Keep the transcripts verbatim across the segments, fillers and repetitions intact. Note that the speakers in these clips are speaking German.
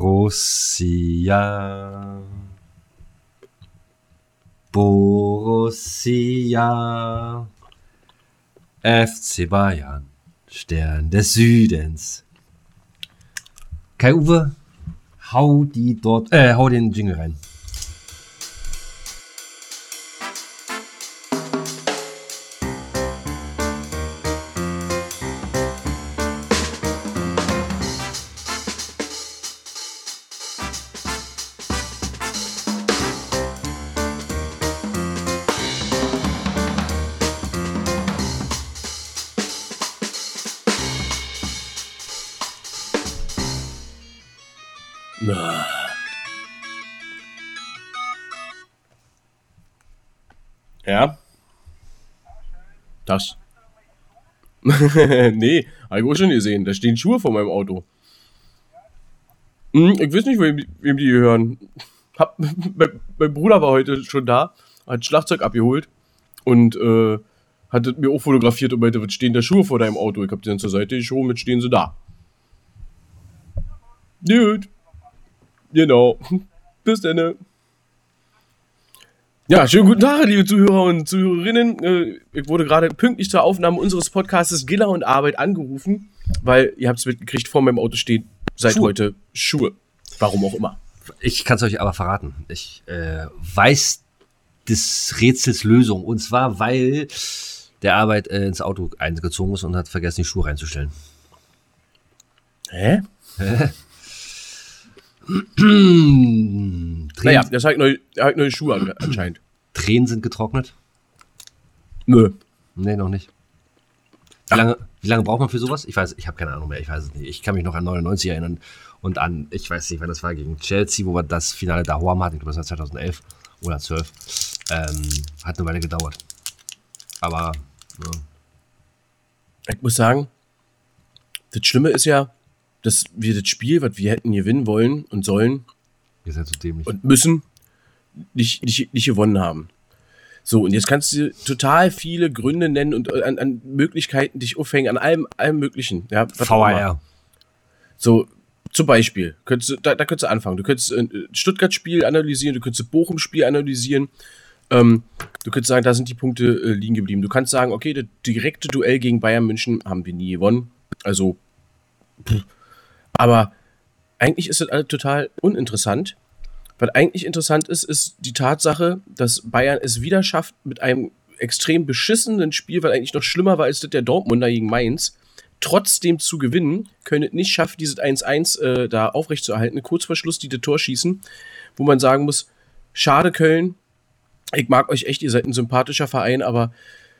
Borussia. Borussia. F C Bayern. Stern des Südens. Kai-Uwe, hau die dort, äh, hau den Jingle rein. Ja. Das. Nee, hab ich auch schon gesehen. Da stehen Schuhe vor meinem Auto. Hm, ich weiß nicht, wem, wem die gehören. Hab, mein, mein Bruder war heute schon da, hat Schlagzeug abgeholt und äh, hat mir auch fotografiert und meinte, was stehen da Schuhe vor deinem Auto? Ich hab die dann zur Seite geschoben, jetzt stehen sie da. Gut. Genau. Bis dann. Ja, schönen guten Tag, liebe Zuhörer und Zuhörerinnen. Ich wurde gerade pünktlich zur Aufnahme unseres Podcastes Giller und Arbeit angerufen, weil, ihr habt es mitgekriegt, vor meinem Auto steht seit Schuhe. heute Schuhe. Warum auch immer. Ich kann es euch aber verraten. Ich äh, weiß des Rätsels Lösung. Und zwar, weil der Arbeit äh, ins Auto eingezogen ist und hat vergessen, die Schuhe reinzustellen. Hä? Hä? Naja, das hat neue, hat neue Schuhe an, anscheinend. Tränen sind getrocknet? Nö. Nee, noch nicht. Wie lange, wie lange braucht man für sowas? Ich weiß, ich habe keine Ahnung mehr, ich weiß es nicht. Ich kann mich noch an neunundneunzig erinnern und an, ich weiß nicht, wann das war, gegen Chelsea, wo wir das Finale daheim hatten, ich glaube, das war zweitausendelf oder zwölf. Ähm, hat eine Weile gedauert. Aber, ja. Ich muss sagen, das Schlimme ist ja, dass wir das Spiel, was wir hätten gewinnen wollen und sollen Ihr seid so dämlich. und müssen, nicht, nicht, nicht gewonnen haben. So, und jetzt kannst du total viele Gründe nennen und an, an Möglichkeiten dich aufhängen, an allem, allem Möglichen. Ja, was V auch A immer. R. So, zum Beispiel, könntest du, da, da könntest du anfangen. Du könntest ein Stuttgart-Spiel analysieren, du könntest ein Bochum-Spiel analysieren. Ähm, du könntest sagen, da sind die Punkte äh, liegen geblieben. Du kannst sagen, okay, das direkte Duell gegen Bayern München haben wir nie gewonnen. Also, pff. Aber eigentlich ist das alles total uninteressant. Was eigentlich interessant ist, ist die Tatsache, dass Bayern es wieder schafft, mit einem extrem beschissenen Spiel, weil eigentlich noch schlimmer war als das der Dortmunder gegen Mainz, trotzdem zu gewinnen, können es nicht schaffen, dieses eins eins äh, da aufrechtzuerhalten, kurz vor Schluss die das Tor schießen, wo man sagen muss, schade Köln, ich mag euch echt, ihr seid ein sympathischer Verein, aber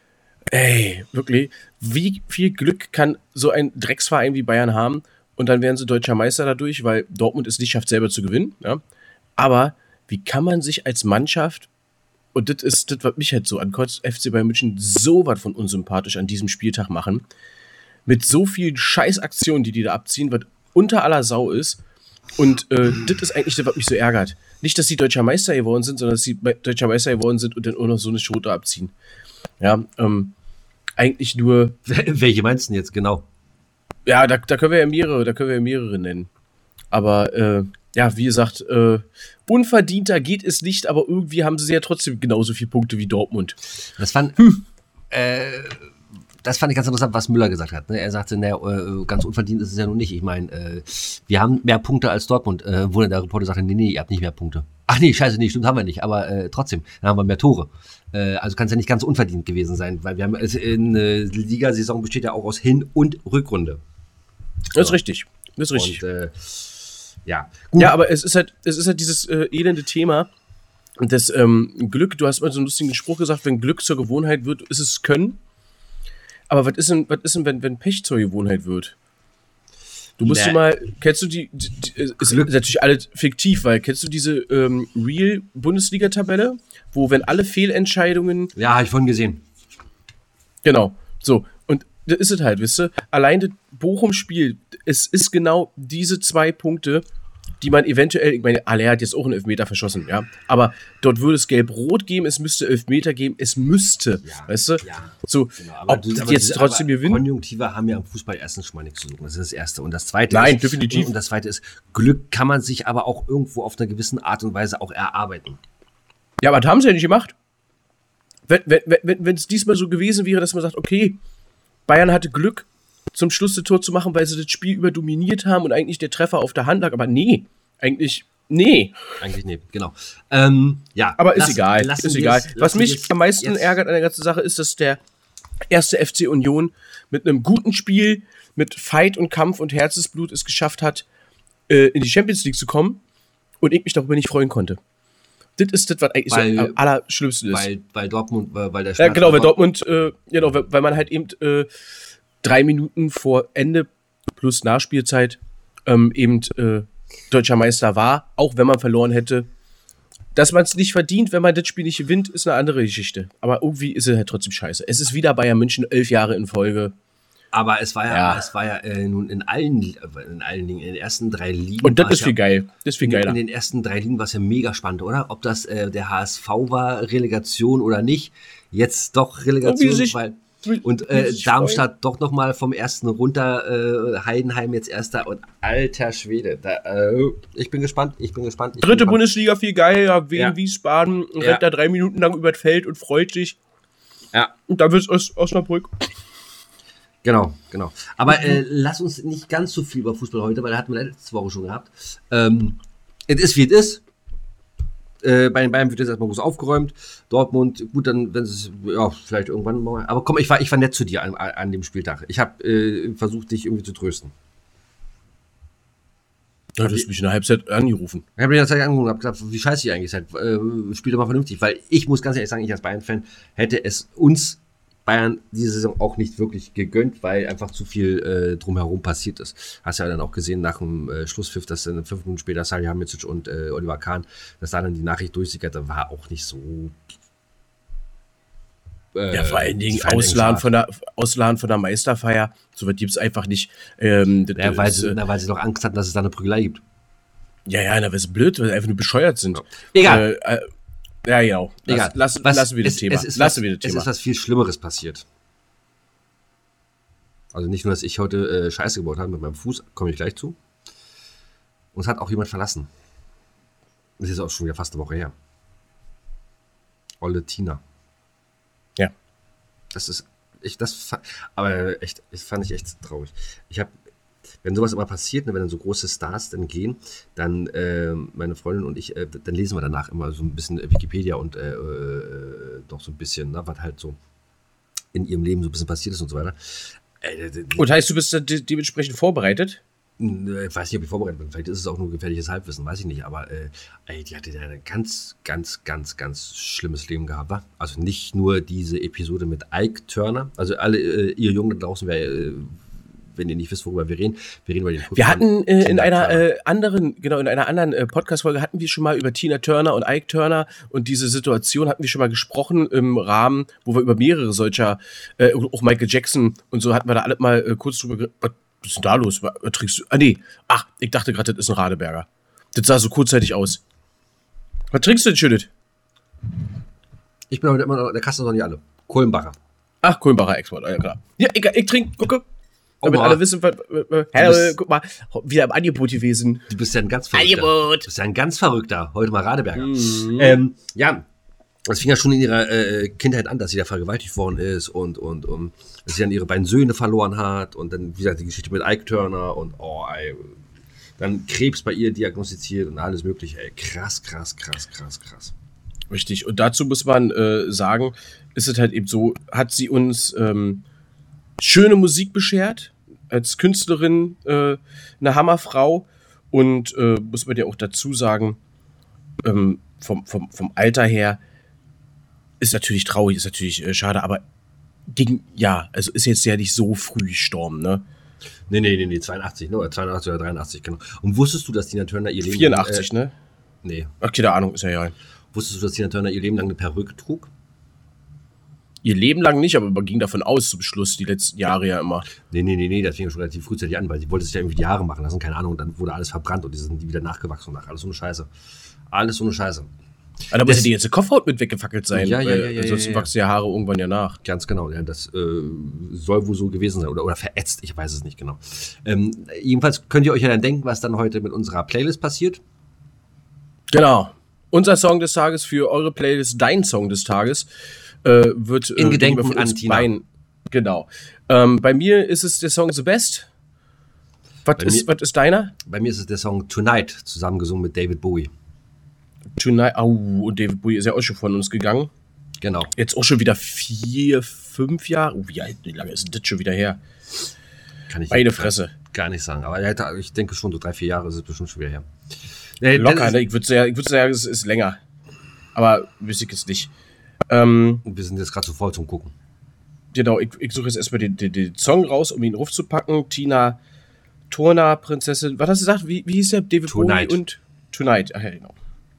ey, wirklich, wie viel Glück kann so ein Drecksverein wie Bayern haben? Und dann werden sie deutscher Meister dadurch, weil Dortmund es nicht schafft, selber zu gewinnen. Ja? Aber wie kann man sich als Mannschaft, und das ist das, was mich halt so ankotzt, F C Bayern München so was von unsympathisch an diesem Spieltag machen, mit so vielen Scheißaktionen, die die da abziehen, was unter aller Sau ist. Und äh, das ist eigentlich das, was mich so ärgert. Nicht, dass sie deutscher Meister geworden sind, sondern dass sie deutscher Meister geworden sind und dann auch noch so eine Schote abziehen. Ja, ähm, eigentlich nur... Welche meinst du denn jetzt genau? Ja, da, da können wir ja mehrere, da können wir ja mehrere nennen. Aber äh, ja, wie gesagt, äh, unverdienter geht es nicht, aber irgendwie haben sie ja trotzdem genauso viele Punkte wie Dortmund. Das fand, hm. äh, das fand ich ganz interessant, was Müller gesagt hat. Ne? Er sagte, naja, äh, ganz unverdient ist es ja nun nicht. Ich meine, äh, wir haben mehr Punkte als Dortmund. Äh, wo der Reporter sagte, nee, nee, ihr habt nicht mehr Punkte. Ach nee, scheiße, nee, stimmt, haben wir nicht. Aber äh, trotzdem, dann haben wir mehr Tore. Äh, also kann es ja nicht ganz unverdient gewesen sein, weil wir haben, also in äh, Ligasaison besteht ja auch aus Hin- und Rückrunde. So. Das ist richtig. Das ist richtig. Und, äh, ja. Gut. Ja, aber es ist halt, es ist halt dieses äh, elende Thema. Das ähm, Glück, du hast mal so einen lustigen Spruch gesagt, wenn Glück zur Gewohnheit wird, ist es Können. Aber was ist denn, was ist denn wenn, wenn Pech zur Gewohnheit wird? Du musst nee. dir mal, kennst du die, die, die ist Glück. Natürlich alles fiktiv, weil kennst du diese ähm, Real-Bundesliga-Tabelle, wo wenn alle Fehlentscheidungen... Ja, habe ich vorhin gesehen. Genau, so. Und das ist es halt, wisst ihr? Allein das Bochum-Spiel, es ist genau diese zwei Punkte, die man eventuell, ich meine, Aller hat jetzt auch einen Elfmeter verschossen, ja, aber dort würde es Gelb-Rot geben, es müsste Elfmeter geben, es müsste, Ja, weißt du? ja. So, Genau, aber ob du- die aber jetzt diese- trotzdem aber gewinnen? Konjunktive haben ja im Fußball erstens schon mal nichts zu suchen. Das ist das Erste. Und das Zweite Nein, ist, definitiv. Und das Zweite ist, Glück kann man sich aber auch irgendwo auf eine gewisse Art und Weise auch erarbeiten. Ja, aber das haben sie ja nicht gemacht. Wenn es wenn, wenn, diesmal so gewesen wäre, dass man sagt, okay, Bayern hatte Glück, zum Schluss das Tor zu machen, weil sie das Spiel über dominiert haben und eigentlich der Treffer auf der Hand lag, aber nee, eigentlich, nee. Eigentlich nee, genau. Ähm, ja, Aber ist lass- egal, lassen ist wir egal. es- Was lassen wir mich es am meisten jetzt- ärgert an der ganzen Sache ist, dass der erste F C Union mit einem guten Spiel, mit Fight und Kampf und Herzensblut es geschafft hat, äh, in die Champions League zu kommen und ich mich darüber nicht freuen konnte. Das ist das, was eigentlich Weil- so am allerschlimmsten ist. Weil, weil Dortmund, weil, weil der Ja, Schmerz genau, weil einfach- Dortmund, äh, genau, weil weil man halt eben äh, drei Minuten vor Ende plus Nachspielzeit ähm, eben äh, deutscher Meister war, auch wenn man verloren hätte. Dass man es nicht verdient, wenn man das Spiel nicht gewinnt, ist eine andere Geschichte. Aber irgendwie ist es halt trotzdem scheiße. Es ist wieder Bayern München elf Jahre in Folge. Aber es war ja, Ja. es war ja äh, nun in allen, in allen Dingen, in den ersten drei Ligen. Und das war es ist viel ja, geil. Das ist viel in, geiler. in den ersten drei Ligen war es ja mega spannend, oder? Ob das äh, der H S V war, Relegation oder nicht. Jetzt doch Relegation, Und wie sich- weil. wie- Und wie äh, sich Darmstadt doch noch mal vom ersten runter, äh, Heidenheim jetzt erster und alter Schwede. Da, äh, ich bin gespannt, ich bin gespannt. Ich bin Dritte gespannt. Bundesliga, viel geil. Ja, Wien, Ja. Wiesbaden Ja. rennt da drei Minuten lang über das Feld und freut sich. Ja. Und dann wird es aus Osnabrück. Genau, genau. Aber äh, lass uns nicht ganz so viel über Fußball heute, weil da hatten wir letzte Woche schon gehabt. Ähm, es ist, wie es ist. Äh, bei den Bayern wird jetzt erstmal groß aufgeräumt. Dortmund, gut, dann, wenn es, ja, vielleicht irgendwann mal. Aber komm, ich war, ich war nett zu dir an, an dem Spieltag. Ich habe äh, versucht, dich irgendwie zu trösten. Ja, du hast mich in der Halbzeit angerufen. Ich habe dir das angeguckt und habe gesagt, wie scheiße ihr eigentlich seid. Äh, spielt doch mal vernünftig. Weil ich muss ganz ehrlich sagen, ich als Bayern-Fan hätte es uns Bayern diese Saison auch nicht wirklich gegönnt, weil einfach zu viel äh, drumherum passiert ist. Hast ja dann auch gesehen nach dem äh, Schlusspfiff, dass dann fünf Minuten später Salihamidzic und äh, Oliver Kahn, dass da dann die Nachricht durchsickerte, war auch nicht so. Äh, Ja, vor allen Dingen die Vereine Ausladen eng von, der, Ausladen von der Meisterfeier. So was gibt es einfach nicht. Ähm, das, Ja, weil, das, sie, äh, na, weil sie doch Angst hatten, dass es da eine Prügelei gibt. ja, ja, na, was ist blöd, weil sie einfach nur bescheuert sind. Egal. Äh, äh, ja, genau. Lass, Egal. Lass, Was- lassen wir das es, Thema. Es ist, lassen was, wir das es Thema. ist was viel Schlimmeres passiert. Also nicht nur, dass ich heute äh, Scheiße gebaut habe mit meinem Fuß, komme ich gleich zu. Und es hat auch jemand verlassen. Das ist auch schon wieder fast eine Woche her. Olle Tina. Ja. Das ist, ich, das, fa- aber echt, das fand ich echt traurig. Ich habe, wenn sowas immer passiert, ne, wenn dann so große Stars dann gehen, dann, äh, meine Freundin und ich, äh, dann lesen wir danach immer so ein bisschen Wikipedia und äh, äh, doch so ein bisschen, ne, was halt so in ihrem Leben so ein bisschen passiert ist und so weiter. Äh, d- d- Und heißt, du bist da de dementsprechend vorbereitet? ich weiß nicht, ob ich vorbereitet bin. Vielleicht ist es auch nur gefährliches Halbwissen, weiß ich nicht. Aber äh, ey, die hatte ja ein ganz, ganz, ganz, ganz schlimmes Leben gehabt. Wa? Also nicht nur diese Episode mit Ike Turner. Also alle, äh, ihr Jungen da draußen, wer, äh, wenn ihr nicht wisst, worüber wir reden, wir reden über den Wir hatten äh, in Tina einer Turner. äh, anderen, genau, in einer anderen äh, Podcast-Folge hatten wir schon mal über Tina Turner und Ike Turner und diese Situation hatten wir schon mal gesprochen im Rahmen, wo wir über mehrere solcher, äh, auch Michael Jackson und so hatten wir da alle mal äh, kurz drüber geredet. Was ist denn da los? Was, was trinkst du? Ah, nee. Ach, ich dachte gerade, das ist ein Radeberger. Das sah so kurzzeitig aus. Was trinkst du denn, Schönet? Ich bin heute immer noch in der Kasse noch nicht alle. Kohlenbacher. Ach, Kohlenbacher Export, ja klar. Ja, ich, ich trinke, gucke. Damit Oma. alle wissen, was, was, was, Hallo, bist- guck mal, wieder im Angebot gewesen. Du bist ja ein ganz verrückter. Angebot. Du bist ja ein ganz verrückter. Heute mal Radeberger. Mhm. Ähm, ja, das fing ja schon in ihrer äh, Kindheit an, dass sie da vergewaltigt worden ist und, und, und dass sie dann ihre beiden Söhne verloren hat und dann, wie gesagt, die Geschichte mit Ike Turner und oh, ey, dann Krebs bei ihr diagnostiziert und alles mögliche. Ey, krass, krass, krass, krass, krass. Richtig. Und dazu muss man äh, sagen, ist es halt eben so, hat sie uns ähm, schöne Musik beschert, als Künstlerin äh, eine Hammerfrau und äh, muss man ja auch dazu sagen, ähm, vom, vom, vom Alter her ist natürlich traurig, ist natürlich äh, schade, aber ging, ja, also ist jetzt ja nicht so früh gestorben, ne? Nee, nee, nee, nee, zweiundachtzig, ne? Oder zweiundachtzig oder dreiundachtzig, genau. Und wusstest du, dass Tina Turner ihr Leben vierundachtzig, lang, äh, ne? Nee. Ach, keine Ahnung, ist ja ja. Wusstest du, dass Tina Turner ihr Leben lang eine Perücke trug? Ihr Leben lang nicht, aber man ging davon aus zum Schluss, die letzten Jahre ja immer. Nee, nee, nee, nee, das fing ja schon relativ frühzeitig an, weil sie wollte sich ja irgendwie die Haare machen lassen, keine Ahnung, und dann wurde alles verbrannt und die sind wieder nachgewachsen und nach. Alles so eine Scheiße. Alles so eine Scheiße. Aber da muss ja die ganze Kopfhaut mit weggefackelt sein. Ja, ja, ja, ja. Sonst ja, ja. wachsen ja Haare irgendwann ja nach. Ganz genau, ja, das äh, soll wohl so gewesen sein oder, oder verätzt, ich weiß es nicht genau. Ähm, jedenfalls könnt ihr euch ja dann denken, was dann heute mit unserer Playlist passiert. Genau. Unser Song des Tages für eure Playlist, dein Song des Tages, äh, wird in äh, Gedenken von uns an Tina. Bein. Genau. Ähm, bei mir ist es der Song The Best. Was ist, was ist deiner? Bei mir ist es der Song Tonight, zusammengesungen mit David Bowie. Tonight. Au, und David Bowie ist ja auch schon von uns gegangen. Genau. Jetzt auch schon wieder vier, fünf Jahre. Oh, wie, alt, wie lange ist denn das schon wieder her? Kann ich Meine Fresse. Gar nicht sagen. Aber ich denke schon, so drei, vier Jahre ist es bestimmt schon wieder her. Äh, Locker, ne? Ich würde sagen, würd sagen, es ist länger. Aber wüsste ich es nicht. Ähm, wir sind jetzt gerade zu voll zum Gucken. Genau, ich, ich suche jetzt erstmal den, den, den Song raus, um ihn raufzupacken. Tina Turner, Prinzessin. Was hast du gesagt? Wie, wie hieß der? David Tonight. Bowie und Tonight. Ach ja, genau.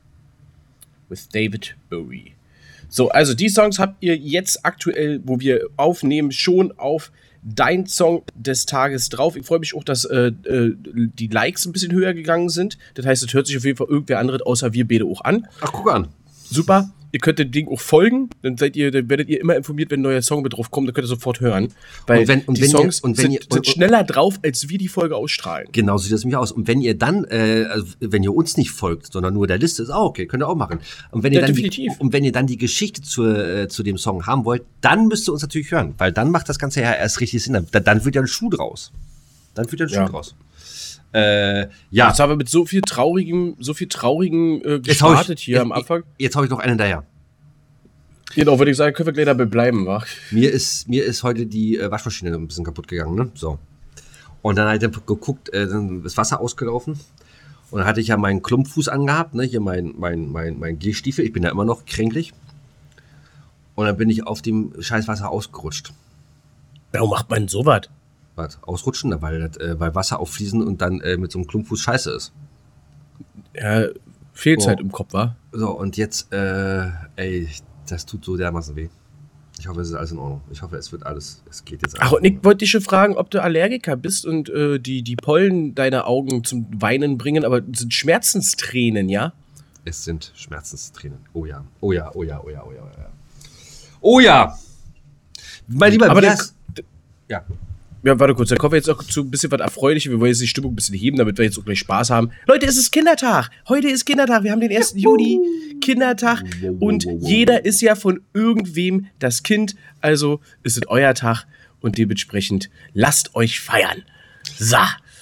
With David Bowie. So, also die Songs habt ihr jetzt aktuell, wo wir aufnehmen, schon auf dein Song des Tages drauf. Ich freue mich auch, dass äh, äh, die Likes ein bisschen höher gegangen sind. Das heißt, es hört sich auf jeden Fall irgendwer anderes außer wir beide auch an. Ach, guck an. Super. Ihr könnt dem Ding auch folgen, dann seid ihr, dann werdet ihr immer informiert, wenn ein neuer Song mit drauf kommt, dann könnt ihr sofort hören. Weil und wenn, und die wenn Songs ihr, und wenn sind, ihr, und, sind schneller drauf, als wir die Folge ausstrahlen. Genau, so sieht das nämlich aus. Und wenn ihr dann, äh, also wenn ihr uns nicht folgt, sondern nur der Liste, ist auch okay, könnt ihr auch machen. Und wenn ihr Ja, dann definitiv. Die, und wenn ihr dann die Geschichte zu, äh, zu dem Song haben wollt, dann müsst ihr uns natürlich hören, weil dann macht das Ganze ja erst richtig Sinn. Dann, dann wird ja ein Schuh draus. Dann wird ja ein Schuh Ja. draus. Äh, ja. Jetzt haben wir mit so viel traurigem, so viel traurigen äh, Jetzt hau ich- gestartet hier jetzt- am Anfang. Jetzt habe ich noch einen hinterher. Genau, würde ich sagen, können wir gleich dabei bleiben, wa? Mir ist, mir ist heute die äh, Waschmaschine ein bisschen kaputt gegangen, ne? So. Und dann habe ich dann geguckt, äh, dann ist Wasser ausgelaufen. Und dann hatte ich ja meinen Klumpfuß angehabt, ne? Hier mein, mein, mein, mein Gehstiefel. Ich bin ja immer noch kränklich. Und dann bin ich auf dem Scheißwasser ausgerutscht. Warum macht man sowas? Was? Ausrutschen? Na, weil, das, äh, weil Wasser auffließen und dann äh, mit so einem Klumpfuß scheiße ist. Ja, Fehlzeit Oh. im Kopf, wa? So, und jetzt, äh, ey, das tut so dermaßen weh. Ich hoffe, es ist alles in Ordnung. Ich hoffe, es wird alles, es geht jetzt alles. Ach, und ich wollte dich schon fragen, ob du Allergiker bist und äh, die, die Pollen deine Augen zum Weinen bringen, aber es sind Schmerzenstränen, ja? Es sind Schmerzenstränen. Oh ja, oh ja, oh ja, oh ja, oh ja, oh ja. Oh ja! Mein Lieber, Aber wie der- hast- ja. Ja, warte kurz, da kommen wir jetzt auch zu ein bisschen was Erfreuliches. Wir wollen jetzt die Stimmung ein bisschen heben, damit wir jetzt auch gleich Spaß haben. Leute, es ist Kindertag. Heute ist Kindertag. Wir haben den ersten Juni, Kindertag. Und jeder ist ja von irgendwem das Kind. Also ist es euer Tag und dementsprechend lasst euch feiern. So.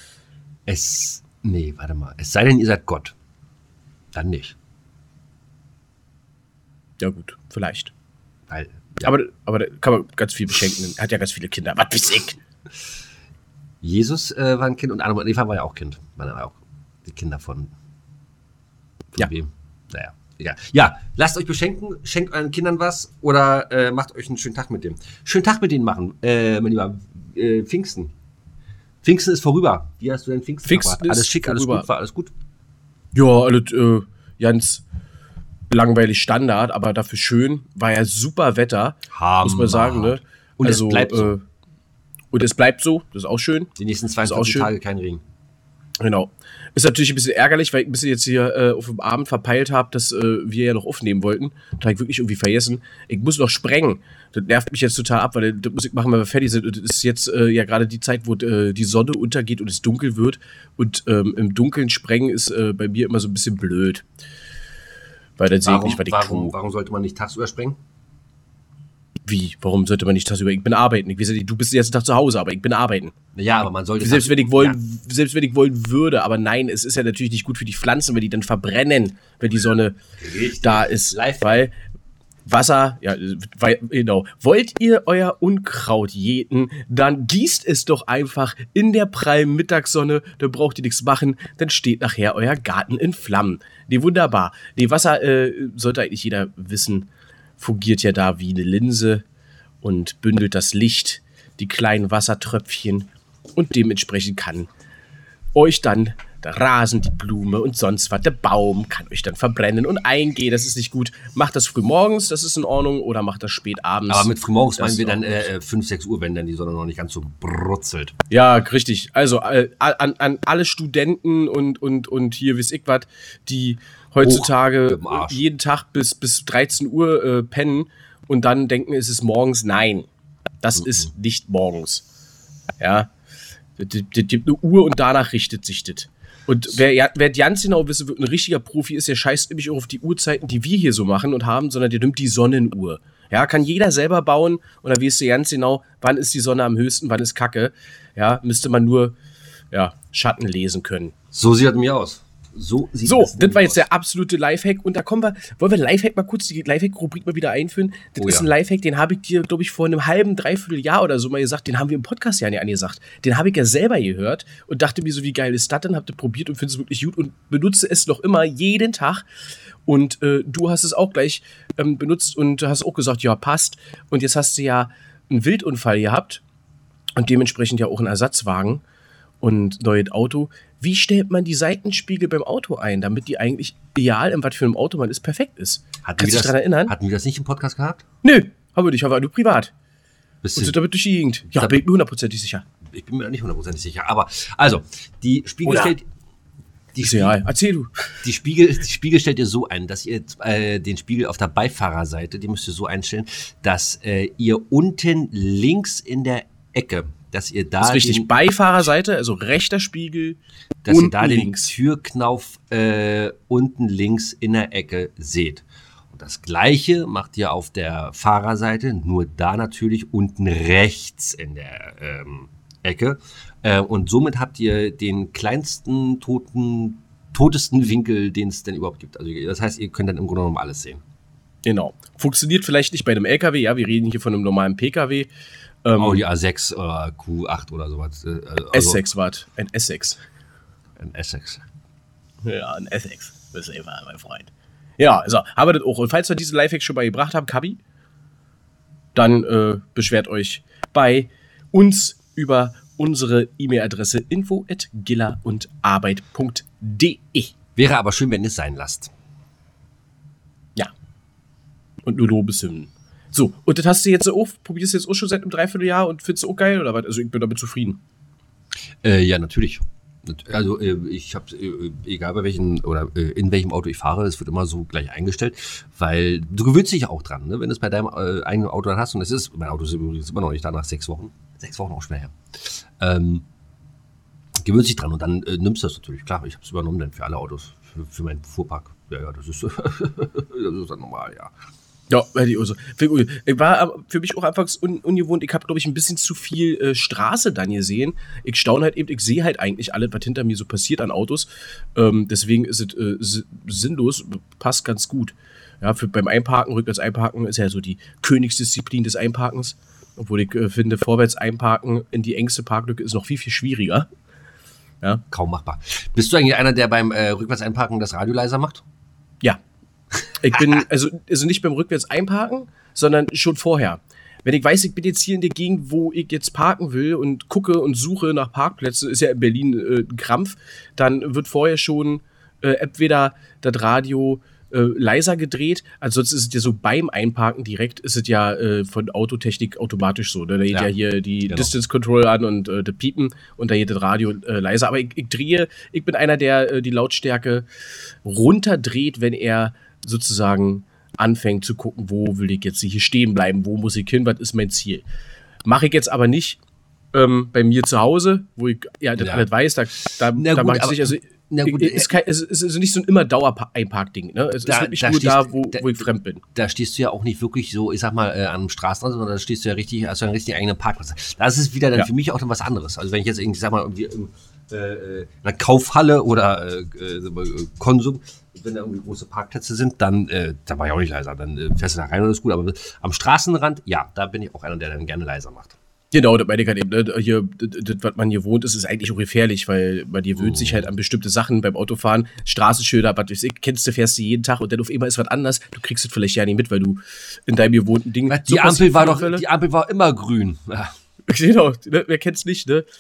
Es, nee, warte mal. Es sei denn, ihr seid Gott. Dann nicht. Ja gut, vielleicht. Weil, ja, Aber, aber da kann man ganz viel beschenken. Er hat ja ganz viele Kinder. Was weiß ich? Jesus äh, war ein Kind und Adam und Eva war ja auch Kind. Waren ja auch die Kinder von, von Ja. wem? Naja, egal. Ja, lasst euch beschenken, schenkt euren Kindern was oder äh, macht euch einen schönen Tag mit dem. Schönen Tag mit denen machen, äh, mein Lieber. Äh, Pfingsten. Pfingsten ist vorüber. Wie hast du denn Pfingsten Pfingsten verbracht? Alles ist schick, alles vorüber. gut, war alles gut. Ja, alles äh, ganz langweilig Standard, aber dafür schön. War ja super Wetter, muss man sagen. Ne? Und es bleibt so. Äh, und es bleibt so, das ist auch schön. Die nächsten auch zweiundzwanzig schön. Tage kein Regen. Genau. Ist natürlich ein bisschen ärgerlich, weil ich ein bisschen jetzt hier äh, auf dem Abend verpeilt habe, dass äh, wir ja noch aufnehmen wollten. Da habe ich wirklich irgendwie vergessen. Ich muss noch sprengen. Das nervt mich jetzt total ab, weil das muss ich machen, wenn wir fertig sind. Und es ist jetzt äh, ja gerade die Zeit, wo äh, die Sonne untergeht und es dunkel wird. Und ähm, im Dunkeln sprengen ist äh, bei mir immer so ein bisschen blöd. Weil dann sehe ich nicht, was ich warum, tue. warum sollte man nicht tagsüber sprengen? Wie? Warum sollte man nicht tagsüber? Ich bin arbeiten. Ich weiß ja nicht, du bist den ganzen Tag zu Hause, aber ich bin arbeiten. Ja, aber man sollte. Selbst wenn ich wollen, Ja. selbst wenn ich wollen würde, aber nein, es ist ja natürlich nicht gut für die Pflanzen, wenn die dann verbrennen, wenn die Sonne Richtig. da ist. Live. Weil Wasser, ja, weil, genau. Wollt ihr euer Unkraut jäten, dann gießt es doch einfach in der prallen Mittagssonne, da braucht ihr nichts machen, dann steht nachher euer Garten in Flammen. Nee, wunderbar. Nee, Wasser, äh, sollte eigentlich jeder wissen, fungiert ja da wie eine Linse und bündelt das Licht, die kleinen Wassertröpfchen und dementsprechend kann euch dann der Rasen, die Blume und sonst was, der Baum kann euch dann verbrennen und eingehen, das ist nicht gut. Macht das früh morgens, das ist in Ordnung, oder macht das spät abends. Aber mit frühmorgens meinen wir ist dann auch gut. äh, fünf, sechs Uhr, wenn dann die Sonne noch nicht ganz so brutzelt. Ja, richtig. Also äh, an, an alle Studenten und, und, und hier weiß ich was, die heutzutage im Arsch. jeden Tag bis, bis dreizehn Uhr äh, pennen und dann denken, es ist morgens. Nein, das Mhm. ist nicht morgens. Ja, die, die, die, eine Uhr und danach richtet sich das. Und wer, ja, wer ganz genau wissen wird, ein richtiger Profi ist, der scheißt nämlich auch auf die Uhrzeiten, die wir hier so machen und haben, sondern der nimmt die Sonnenuhr. Ja, kann jeder selber bauen und dann weißt du ganz genau, wann ist die Sonne am höchsten, wann ist Kacke. Ja, müsste man nur ja, Schatten lesen können. So sieht das mir aus. So, sieht So, das das war jetzt aus. der absolute Lifehack und da kommen wir, wollen wir Lifehack mal kurz, die Lifehack-Rubrik mal wieder einführen? Das Oh ist ja. ein Lifehack, den habe ich dir, glaube ich, vor einem halben, dreiviertel Jahr oder so mal gesagt, den haben wir im Podcast ja nicht angesagt. Den habe ich ja selber gehört und dachte mir so, wie geil ist das denn? Hab das probiert und finde es wirklich gut und benutze es noch immer jeden Tag. Und äh, du hast es auch gleich ähm, benutzt und hast auch gesagt, ja, passt. Und jetzt hast du ja einen Wildunfall gehabt und dementsprechend ja auch einen Ersatzwagen und neues Auto. Wie stellt man die Seitenspiegel beim Auto ein, damit die eigentlich ideal, in was für einem Auto man ist, perfekt ist? Hatten Kannst wir du dich das, daran erinnern? Hatten wir das nicht im Podcast gehabt? Nö, haben wir nicht, aber nur privat. Bist Und du, sind damit durch die Gegend. Ja, Da- bin ich mir hundertprozentig sicher. ich bin mir da nicht hundertprozentig sicher. Aber, also, die Spiegel Oder- stellt. Die, Ist Spie ja, erzähl du. die, Spiegel, die Spiegel stellt ihr so ein, dass ihr äh, den Spiegel auf der Beifahrerseite, den müsst ihr so einstellen, dass äh, ihr unten links in der Ecke, dass ihr da Das ist richtig. den, Beifahrerseite, also rechter Spiegel, dass ihr unten da den links. Türknauf äh, unten links in der Ecke seht. Und das gleiche macht ihr auf der Fahrerseite, nur da natürlich unten rechts in der ähm, Ecke. Äh, und somit habt ihr den kleinsten, toten, totesten Winkel, den es denn überhaupt gibt. Also das heißt, ihr könnt dann im Grunde genommen alles sehen. Genau. Funktioniert vielleicht nicht bei einem L K W, ja, wir reden hier von einem normalen P K W. Ähm, Audi A sechs oder Q acht oder sowas. äh, Also S sechs war es, ein S sechs. Ein S sechs. Ja, ein S sechs. Das ist einfach mein Freund. Ja, also, haben wir das auch. Und falls wir diese Lifehacks schon mal gebracht haben, Kabi, dann äh, beschwert euch bei uns über unsere E-Mail-Adresse info at giller und arbeit punkt de. Wäre aber schön, wenn ihr es sein lasst. Ja. Und nur Lobeshymnen. So, und das hast du jetzt auch, probierst du jetzt auch schon seit einem Dreivierteljahr und findest du auch geil oder was? Also ich bin damit zufrieden. Äh, ja, natürlich. Also äh, ich habe, äh, egal bei welchem oder äh, in welchem Auto ich fahre, es wird immer so gleich eingestellt, weil du gewöhnst dich ja auch dran, ne? Wenn du es bei deinem äh, eigenen Auto dann hast, und es ist, mein Auto ist übrigens immer noch nicht da, nach sechs Wochen, sechs Wochen auch schnell her, ähm, gewöhnst dich dran und dann äh, nimmst du das natürlich, klar, ich habe es übernommen dann für alle Autos, für, für meinen Fuhrpark, ja, ja, das ist, das ist dann normal, ja. Ja, hätte ich auch so. Ich war für mich auch anfangs un ungewohnt. Ich habe, glaube ich, ein bisschen zu viel äh, Straße dann gesehen. Ich staune halt eben, ich sehe halt eigentlich alles, was hinter mir so passiert an Autos. Ähm, deswegen ist es äh, si- sinnlos, passt ganz gut. Ja, für, beim Einparken, rückwärts einparken ist ja so die Königsdisziplin des Einparkens. Obwohl ich äh, finde, vorwärts einparken in die engste Parklücke ist noch viel, viel schwieriger. Ja, Kaum machbar. Bist du eigentlich einer, der beim äh, rückwärts einparken das Radio leiser macht? ja. Ich bin also, also nicht beim rückwärts einparken, sondern schon vorher. Wenn ich weiß, ich bin jetzt hier in der Gegend, wo ich jetzt parken will und gucke und suche nach Parkplätzen, ist ja in Berlin äh, ein Krampf, dann wird vorher schon äh, entweder das Radio äh, leiser gedreht, ansonsten ist es ja so beim Einparken direkt, ist es ja äh, von Autotechnik automatisch so. Ne? Da geht ja, Ja, hier die genau. Distance Control an und äh, das Piepen und da geht das Radio äh, leiser. Aber ich, ich drehe, ich bin einer, der äh, die Lautstärke runterdreht, wenn er sozusagen anfängt zu gucken, wo will ich jetzt hier stehen bleiben, wo muss ich hin, was ist mein Ziel. Mache ich jetzt aber nicht ähm, bei mir zu Hause, wo ich ja das Ja. alles weiß, da, da, Na da gut, mache ich es aber- nicht. Also, na gut, ist kein, es ist also nicht so ein immer Dauer-Einpark-Ding. Ne? Es Da- ist wirklich da nur stehst- da, wo, da- wo ich fremd bin. Da stehst du ja auch nicht wirklich so, ich sag mal, äh, am Straßenrand, sondern da stehst du ja richtig, hast du einen richtig eigenen Parkplatz. Das ist wieder dann Ja. für mich auch dann was anderes. Also wenn ich jetzt irgendwie, sag mal, irgendwie in äh, einer Kaufhalle oder äh, äh, Konsum, wenn da irgendwie große Parkplätze sind, dann, äh, da war ich auch nicht leiser. Dann äh, fährst du da rein und ist gut. Aber am Straßenrand, ja, da bin ich auch einer, der dann gerne leiser macht. Genau, das meine ich halt eben. Ne? Hier, das, das, was man hier wohnt, ist, ist eigentlich auch gefährlich, weil man gewöhnt Oh. sich halt an bestimmte Sachen beim Autofahren. Straßenschilder, was weiß ich, kennst du, fährst du jeden Tag und dann auf einmal ist was anders. Du kriegst es vielleicht ja nicht mit, weil du in deinem gewohnten Ding. Die So Ampel passiert war viele doch, Fälle. die Ampel war immer grün. Ja. Genau, ne? Wer kennt's nicht, ne?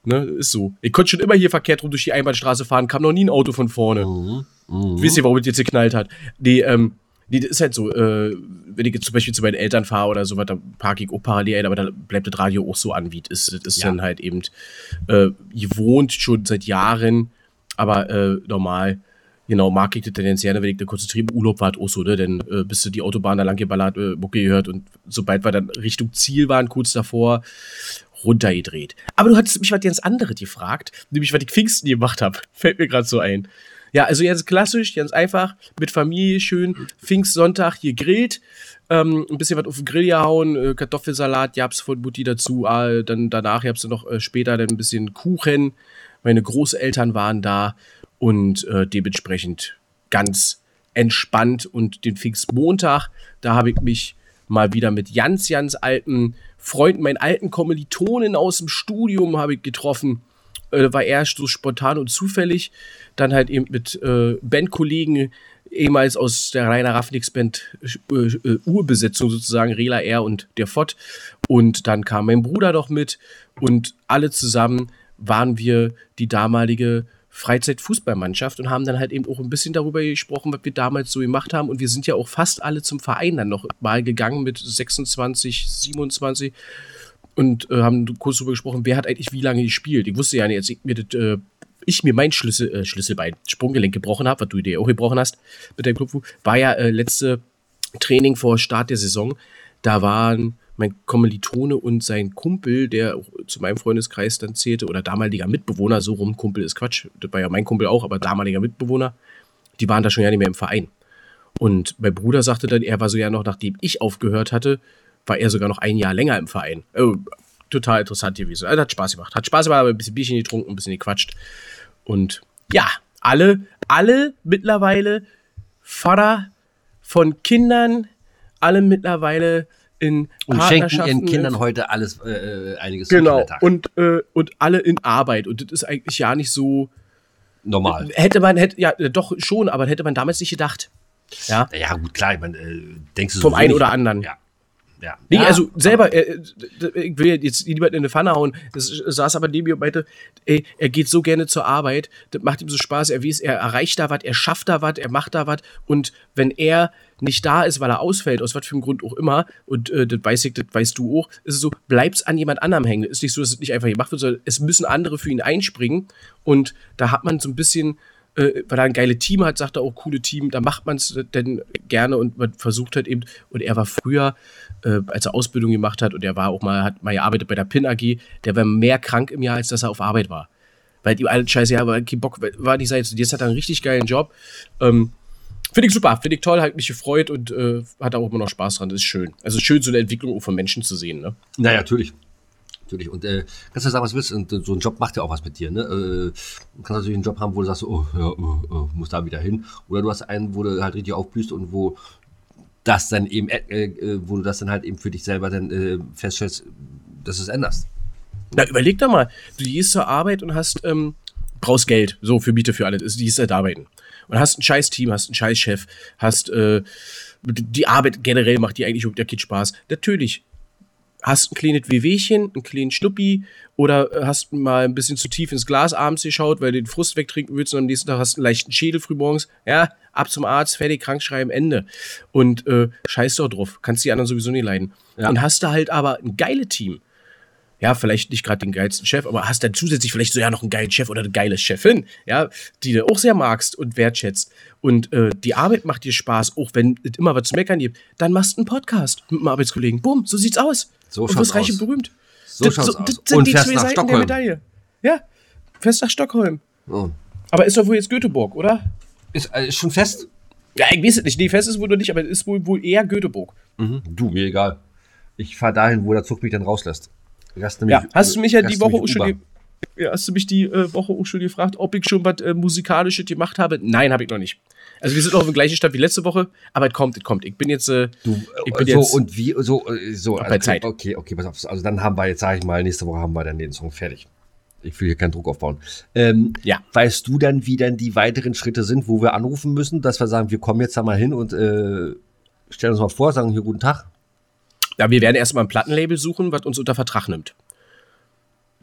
Ne, ist so. Ich konnte schon immer hier verkehrt rum durch die Einbahnstraße fahren, kam noch nie ein Auto von vorne. Mhm. Mhm. Wisst ihr, warum es jetzt geknallt hat? Nee, ähm, nee, das ist halt so, äh, wenn ich jetzt zum Beispiel zu meinen Eltern fahre oder sowas, dann parke ich auch parallel, aber da bleibt das Radio auch so an, wie es ist. Das ist Ja. dann halt eben äh, gewohnt schon seit Jahren, aber äh, normal, genau, mag ich das tendenziell, wenn ich da kurz im Urlaub war, auch so, ne? Denn äh, bis du die Autobahn da lang geballert, äh, Mucke gehört und sobald wir dann Richtung Ziel waren, kurz davor, runtergedreht. Aber du hattest mich was ganz anderes gefragt, nämlich was ich Pfingsten gemacht habe. Fällt mir gerade so ein. Ja, also ganz klassisch, ganz einfach, mit Familie schön, Pfingstsonntag gegrillt, ähm, ein bisschen was auf den Grill gehauen, äh, Kartoffelsalat, gab's von Mutti dazu, äh, dann danach gab's noch äh, später dann ein bisschen Kuchen, meine Großeltern waren da und äh, dementsprechend ganz entspannt und den Pfingstmontag, da habe ich mich mal wieder mit ganz, ganz alten Freunden, meinen alten Kommilitonen aus dem Studium habe ich getroffen. Äh, war eher so spontan und zufällig. Dann halt eben mit äh, Bandkollegen, ehemals aus der Rainer Raffnix Band äh, äh, Urbesetzung sozusagen, Rela R und der Fott. Und dann kam mein Bruder noch mit und alle zusammen waren wir die damalige Freizeitfußballmannschaft und haben dann halt eben auch ein bisschen darüber gesprochen, was wir damals so gemacht haben. Und wir sind ja auch fast alle zum Verein dann noch mal gegangen mit sechsundzwanzig, siebenundzwanzig und äh, haben kurz darüber gesprochen, wer hat eigentlich wie lange gespielt. Ich wusste ja nicht, als ich mir, das, äh, ich mir mein Schlüssel, äh, Schlüsselbein, Sprunggelenk gebrochen habe, was du dir auch gebrochen hast mit deinem Club, war ja äh, letzte Training vor Start der Saison. Da waren mein Kommilitone und sein Kumpel, der zu meinem Freundeskreis dann zählte, oder damaliger Mitbewohner, so rum, Kumpel ist Quatsch, das war ja mein Kumpel auch, aber damaliger Mitbewohner, die waren da schon ja nicht mehr im Verein. Und mein Bruder sagte dann, er war so ja noch, nachdem ich aufgehört hatte, war er sogar noch ein Jahr länger im Verein. Oh, total interessant gewesen. Also, hat Spaß gemacht. Hat Spaß gemacht, aber ein bisschen Bierchen getrunken, ein bisschen gequatscht. Und ja, alle, alle mittlerweile Vater von Kindern, alle mittlerweile in Und schenken Partnerschaften. ihren Kindern heute alles, äh, einiges Genau, zum Kindertag. und, äh, und alle in Arbeit. Und das ist eigentlich ja nicht so. Normal. Hätte man, hätte, ja, doch schon, aber hätte man damals nicht gedacht. Ja, Ja, gut, klar, ich meine, äh, denkst du vom sowieso einen nicht- oder anderen. Ja. Ja. Nee, ja, also selber, äh, ich will jetzt niemanden in eine Pfanne hauen, das saß aber neben mir und meinte, ey, er geht so gerne zur Arbeit, das macht ihm so Spaß, er weiß, er erreicht da was, er schafft da was, er macht da was und wenn er nicht da ist, weil er ausfällt, aus was für einem Grund auch immer, und äh, das weiß ich, das weißt du auch, ist es so, bleib's an jemand anderem hängen. Ist nicht so, dass es nicht einfach gemacht wird, sondern es müssen andere für ihn einspringen und da hat man so ein bisschen, äh, weil er ein geiles Team hat, sagt er auch, coole Team, da macht man es denn gerne und man versucht halt eben, und er war früher, äh, als er Ausbildung gemacht hat und er war auch mal, hat mal gearbeitet bei der P I N A G, der war mehr krank im Jahr, als dass er auf Arbeit war. Weil die alle scheiße, ja, aber kein Bock, war nicht sein. Jetzt hat er einen richtig geilen Job. Ähm, Finde ich super, finde ich toll, hat mich gefreut und äh, hat auch immer noch Spaß dran, das ist schön. Also schön, so eine Entwicklung auch von Menschen zu sehen, ne? Naja, natürlich. Natürlich. Und äh, kannst du sagen, was du willst? Und äh, so ein Job macht ja auch was mit dir. Ne? Äh, du kannst natürlich einen Job haben, wo du sagst, oh, ja, oh, oh, muss da wieder hin. Oder du hast einen, wo du halt richtig aufblühst und wo das dann eben, äh, äh, wo du das dann halt eben für dich selber dann äh, feststellst, dass du es änderst. Na, überleg doch mal, du gehst zur Arbeit und hast, ähm, brauchst Geld, so für Miete, für alles, du gehst halt arbeiten. Und hast ein scheiß Team, hast einen scheiß Chef, hast, äh, die Arbeit generell macht dir eigentlich der Kind Spaß. Natürlich. Hast ein kleines Wehwehchen, einen kleinen Schnuppi oder hast mal ein bisschen zu tief ins Glas abends geschaut, weil du den Frust wegtrinken willst und am nächsten Tag hast du einen leichten Schädel frühmorgens. Ja, ab zum Arzt, fertig, krankschreiben, Ende. Und äh, scheiß doch drauf, kannst die anderen sowieso nicht leiden. Ja. Und hast da halt aber ein geiles Team. Ja, vielleicht nicht gerade den geilsten Chef, aber hast dann zusätzlich vielleicht so ja noch einen geilen Chef oder eine geile Chefin, ja, die du auch sehr magst und wertschätzt. Und äh, die Arbeit macht dir Spaß, auch wenn es immer was zu meckern gibt. Dann machst du einen Podcast mit einem Arbeitskollegen. Bumm, so sieht's aus. So und schaut's wirst reich aus. und berühmt. So das, schaut's so, aus. Das sind Und die fährst zwei nach Seiten Stockholm. der Medaille. Ja, fest nach Stockholm. Oh. Aber ist doch wohl jetzt Göteborg, oder? Ist, äh, ist schon fest? Ja, ich weiß es nicht. Nee, fest ist wohl noch nicht, aber es ist wohl, wohl eher Göteborg. Mhm. Du, mir egal. Ich fahre dahin, wo der Zug mich dann rauslässt. Rast nämlich, Ja, hast du mich ja rast die Woche nämlich auch schon, U-Bahn. ge ja, hast du mich die äh, Woche auch schon gefragt, ob ich schon was äh, Musikalisches gemacht habe? Nein, habe ich noch nicht. Also wir sind noch auf dem gleichen Stand wie letzte Woche, aber es kommt, es kommt. Ich bin jetzt, äh, Du, ich bin so jetzt und wie, so, äh, so. bei Also, Zeit. Okay, okay, pass auf. Also dann haben wir jetzt, sage ich mal, nächste Woche haben wir dann den Song fertig. Ich will hier keinen Druck aufbauen. Ähm, Ja. Weißt du dann, wie dann die weiteren Schritte sind, wo wir anrufen müssen, dass wir sagen, wir kommen jetzt da mal hin und äh, stellen uns mal vor, sagen hier guten Tag. Ja, wir werden erstmal ein Plattenlabel suchen, was uns unter Vertrag nimmt. Das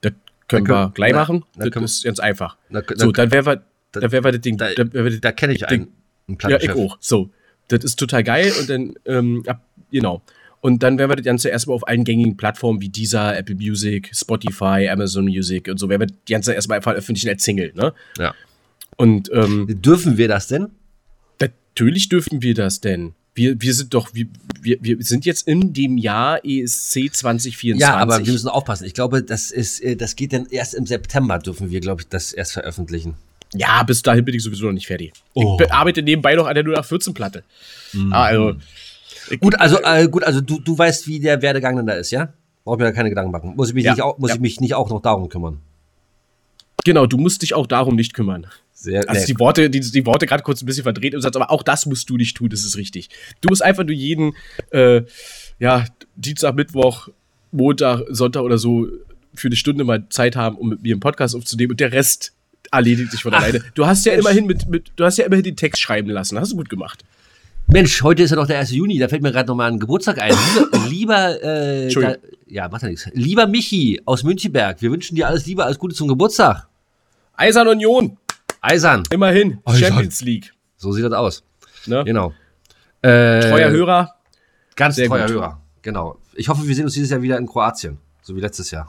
Können können- wir gleich na, machen. na, Das können- ist ganz einfach. Da, So, dann wäre wir, da- dann wär wir das Ding. da, dann wär wir das da kenne ich einen, einen Ja, ich Plattenchef. auch. So, das ist total geil und dann, ähm, ab, genau. Und dann werden wir das Ganze erstmal auf allen gängigen Plattformen wie Deezer, Apple Music, Spotify, Amazon Music und so, werden wir das Ganze erstmal einfach veröffentlichen als Single, ne? Ja. Und ähm, Dürfen wir das denn? natürlich dürfen wir das denn. Wir, wir sind doch, wir, wir, wir sind jetzt in dem Jahr E S C zwanzig vierundzwanzig. Ja, aber wir müssen aufpassen. Ich glaube, das ist, äh, das geht dann erst im September, dürfen wir, glaube ich, das erst veröffentlichen. Ja, bis dahin bin ich sowieso noch nicht fertig. Oh. Ich arbeite nebenbei noch an der null acht vierzehn Platte. Mhm. Ah, also, ich, Gut, also, äh, gut, also du, du weißt, wie der Werdegang dann da ist, ja? Brauch mir da keine Gedanken machen. Muss ich mich, Ja, nicht, auch, muss ja. ich mich nicht auch noch darum kümmern? genau, du musst dich auch darum nicht kümmern. Sehr, Also nee. die Worte, die, die Worte gerade kurz ein bisschen verdreht im Satz, aber auch das musst du nicht tun, das ist richtig. Du musst einfach nur jeden, äh, ja, Dienstag, Mittwoch, Montag, Sonntag oder so für eine Stunde mal Zeit haben, um mit mir einen Podcast aufzunehmen und der Rest erledigt sich von Ach, alleine. Du hast ja Mensch. immerhin mit, mit, du hast ja immerhin den Text schreiben lassen, hast du gut gemacht. Mensch, heute ist ja doch der erste Juni, da fällt mir gerade noch mal ein Geburtstag ein. Lieber, lieber äh, da, Entschuldigung. ja, macht ja nichts. Lieber Michi aus Münchenberg, wir wünschen dir alles Liebe, alles Gute zum Geburtstag. Eisern Union, Eisern. immerhin, Eisern. Champions League. So sieht das aus. Ne? Genau. Äh, Treuer Hörer. Ganz Sehr treuer gut. Hörer. Genau. Ich hoffe, wir sehen uns dieses Jahr wieder in Kroatien. So wie letztes Jahr.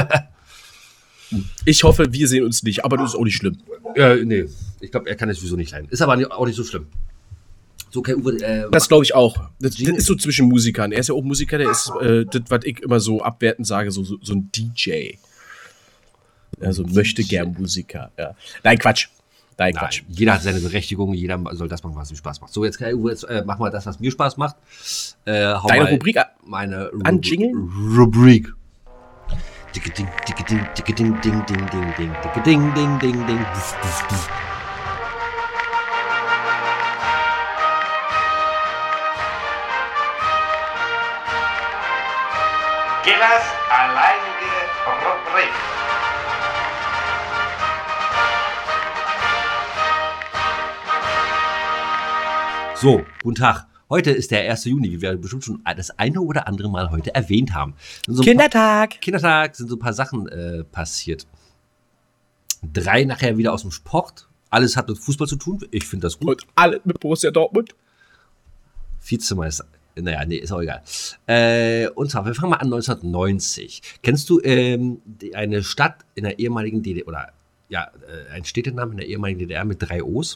Ich hoffe, wir sehen uns nicht, aber das ist auch nicht schlimm. Ja, nee. Ich glaube, er kann es sowieso nicht leiden. Ist aber auch nicht so schlimm. So, okay, Uwe, äh, Das glaube ich auch. Das, das Jingle- ist so zwischen Musikern. Er ist ja auch Musiker, der ist, äh, das, was ich immer so abwertend sage, so, so, so ein D J. Also möchte gern Musiker. Ja. Nein, Quatsch. Nein, Quatsch. Nein, jeder hat seine Berechtigung, jeder soll das machen, was ihm Spaß macht. So, jetzt, okay, Uwe, jetzt äh, machen wir das, was mir Spaß macht. Äh, hau Deine mal Rubrik a- meine Ru- an Jingle? Rubrik. Dicke Ding, dicke Ding, dicke Ding, Ding, Ding, Ding, Ding, dicke Ding, Ding, Ding, Ding. Duff, duff, duff. Gillers alleinige Rubrik. So, guten Tag. Heute ist der erste Juni, wie wir bestimmt schon das eine oder andere Mal heute erwähnt haben. Sind so ein Kindertag. paar, Kindertag sind so ein paar Sachen äh, passiert. Drei nachher wieder aus dem Sport. Alles hat mit Fußball zu tun. Ich finde das gut. Und alle mit Borussia Dortmund. Vizemeister. Naja, nee, ist auch egal. Äh, und zwar, wir fangen mal an neunzehnhundertneunzig. Kennst du ähm, die, eine Stadt in der ehemaligen D D R, oder ja, äh, ein Städtenamen in der ehemaligen D D R mit drei O's?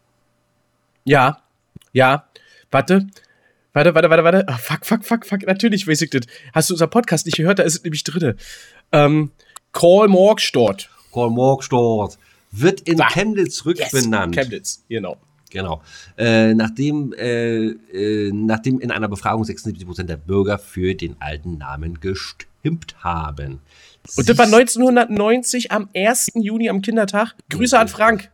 Ja. Ja. Warte. Warte, warte, warte, warte. Ah, fuck, fuck, fuck, fuck. Natürlich weiß ich das. Hast du unseren Podcast nicht gehört? Da ist es nämlich drin. Ähm, Karl Morgstort. Kolmorgstort. Wird in So. Chemnitz rückbenannt. Chemnitz, genau. Genau. Äh, nachdem, äh, äh, nachdem in einer Befragung sechsundsiebzig Prozent der Bürger für den alten Namen gestimmt haben. Und das war neunzehnhundertneunzig am ersten Juni am Kindertag. Grüße an Frank.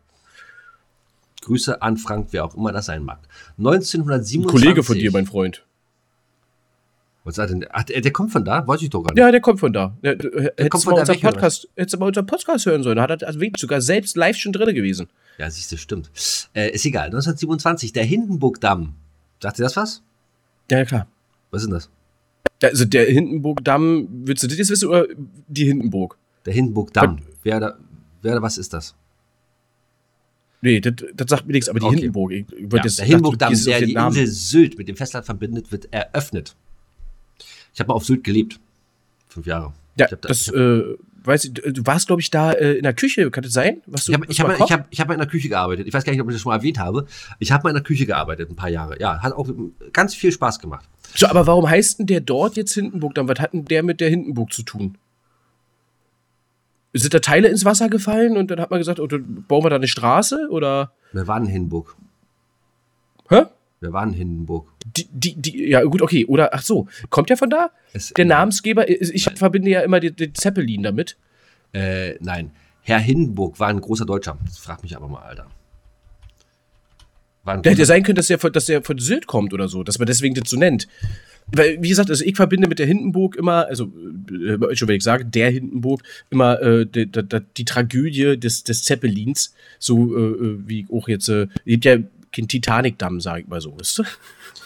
Grüße an Frank, wer auch immer das sein mag. Ein neunzehnhundertsiebenundzwanzig. Kollege von dir, mein Freund. Was sagt denn der? Ach, der, der kommt von da? Weiß ich doch gar nicht. Ja, der kommt von da. Der, der, hättest kommt du von mal da unseren weg, oder Podcast, hättest du mal unseren Podcast hören sollen. Da hat er also wirklich sogar selbst live schon drin gewesen. Ja, siehst du, stimmt. Äh, ist egal. neunzehnhundertsiebenundzwanzig, der Hindenburgdamm. Sagt dir das was? Ja, klar. Was ist denn das? Also der Hindenburgdamm, willst du das jetzt wissen oder die Hindenburg? Der Hindenburgdamm. Wer da, wer da, was ist das? Nee, das, das sagt mir nichts, aber die Okay. Hindenburg. Ich, ich Ja, wollte jetzt- der dachte, Hindenburgdamm, dieses auf der den die Namen. Insel Sylt mit dem Festland verbindet, wird eröffnet. Ich habe mal auf Sylt gelebt. Fünf Jahre. Ja, ich hab da- das, ich hab- äh, weiß ich, du warst, glaube ich, da äh, in der Küche, kann das sein? Was du, Ich habe was ich hab, mal ich kochst? hab, ich hab mal in der Küche gearbeitet. Ich weiß gar nicht, ob ich das schon mal erwähnt habe. Ich habe mal in der Küche gearbeitet, ein paar Jahre. Ja, hat auch ganz viel Spaß gemacht. So, aber warum heißt denn der dort jetzt Hindenburgdamm? Was hat denn der mit der Hindenburg zu tun? Sind da Teile ins Wasser gefallen und dann hat man gesagt, oh, dann bauen wir da eine Straße oder? Wir waren in Hindenburg. Hä? Wir waren in Hindenburg. Die, die, die, ja, gut, okay. Oder, ach so, kommt ja von da? Es- Der Namensgeber, ich, ich verbinde ja immer den, den Zeppelin damit. Äh, nein. Herr Hindenburg war ein großer Deutscher. Das fragt mich aber mal, Alter. War ein Der hätte großer- sein können, dass der, von, dass der von Sylt kommt oder so, dass man deswegen das so nennt. Weil, wie gesagt, also ich verbinde mit der Hindenburg immer, also äh, schon wenn ich sage, der Hindenburg, immer äh, die, die, die Tragödie des, des Zeppelins, so äh, wie auch jetzt, äh, gibt ja kein Titanic-Damm, sag ich mal so, weißt du?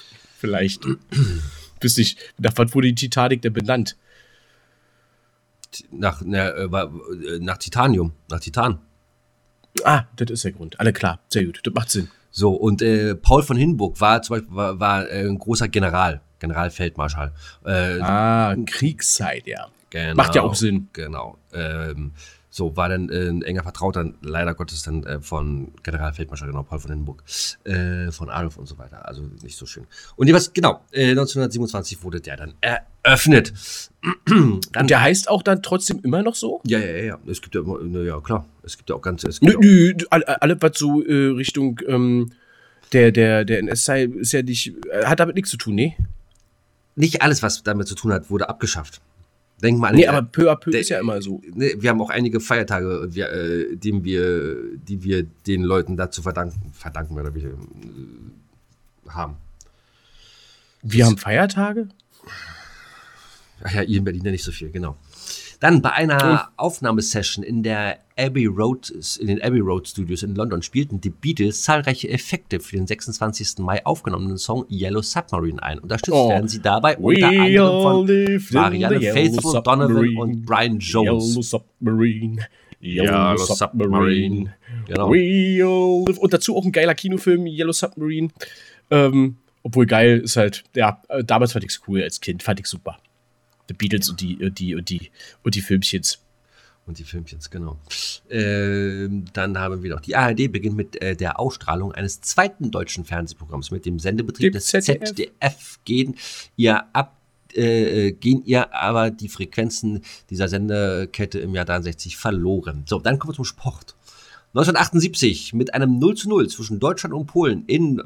Vielleicht. Wüsste ich, nach was wurde die Titanic denn benannt? nach, nach, äh, war, äh, nach Titanium, nach Titan. Ah, das ist der Grund. Alle klar, sehr gut, das macht Sinn. So, und äh, Paul von Hindenburg war zum Beispiel war, war, äh, ein großer General, Generalfeldmarschall. Äh, Ah, Kriegszeit, ja. genau, Macht ja auch Sinn. Genau. Ähm, so, war dann äh, ein enger Vertrauter, leider Gottes dann äh, von Generalfeldmarschall, genau, Paul von Hindenburg, äh, von Adolf und so weiter. Also nicht so schön. Und jeweils, genau, äh, neunzehnhundertsiebenundzwanzig wurde der dann eröffnet. dann, Und der heißt auch dann trotzdem immer noch so? ja, ja, ja, ja. Es gibt ja immer, na ja, klar. Es gibt ja auch ganze. Es gibt Nö, ja auch, nö, alle, alle, was so äh, Richtung ähm, der, der, der N S-Teil ist ja nicht, äh, hat damit nichts zu tun, ne? nicht alles, was damit zu tun hat, wurde abgeschafft. Denk mal an Nee, die- aber peu à peu der- ist ja immer so. Ne, wir haben auch einige Feiertage, wir, äh, denen wir, die wir den Leuten dazu verdanken, verdanken oder wie, äh, haben. Wir haben Feiertage? Ach ja, ihr in Berlin ja nicht so viel, genau. Dann bei einer Aufnahmesession in der Abbey Road, in den Abbey Road Studios in London spielten die Beatles zahlreiche Effekte für den sechsundzwanzigsten Mai aufgenommenen Song Yellow Submarine ein. Unterstützt Oh. werden sie dabei We unter anderem all von lived in Marianne the Faithfull, yellow Donovan submarine. und Brian Jones. Yellow Submarine. Yellow, Yellow Submarine. Submarine. Genau. We all live. Und dazu auch ein geiler Kinofilm, Yellow Submarine. Ähm, obwohl geil ist halt, ja, äh, damals fand ich es cool als Kind, fand ich super. The Beatles und die, und die, und die, und die Filmchens. Und die Filmchens, genau. Ähm, dann haben wir noch, die A R D beginnt mit äh, der Ausstrahlung eines zweiten deutschen Fernsehprogramms. Mit dem Sendebetrieb Dem des Z D F. Z D F gehen ihr ab, äh, gehen ihr aber die Frequenzen dieser Sendekette im Jahr dreiundsechzig verloren. So, dann kommen wir zum Sport. neunzehnhundertachtundsiebzig mit einem null zu null zwischen Deutschland und Polen in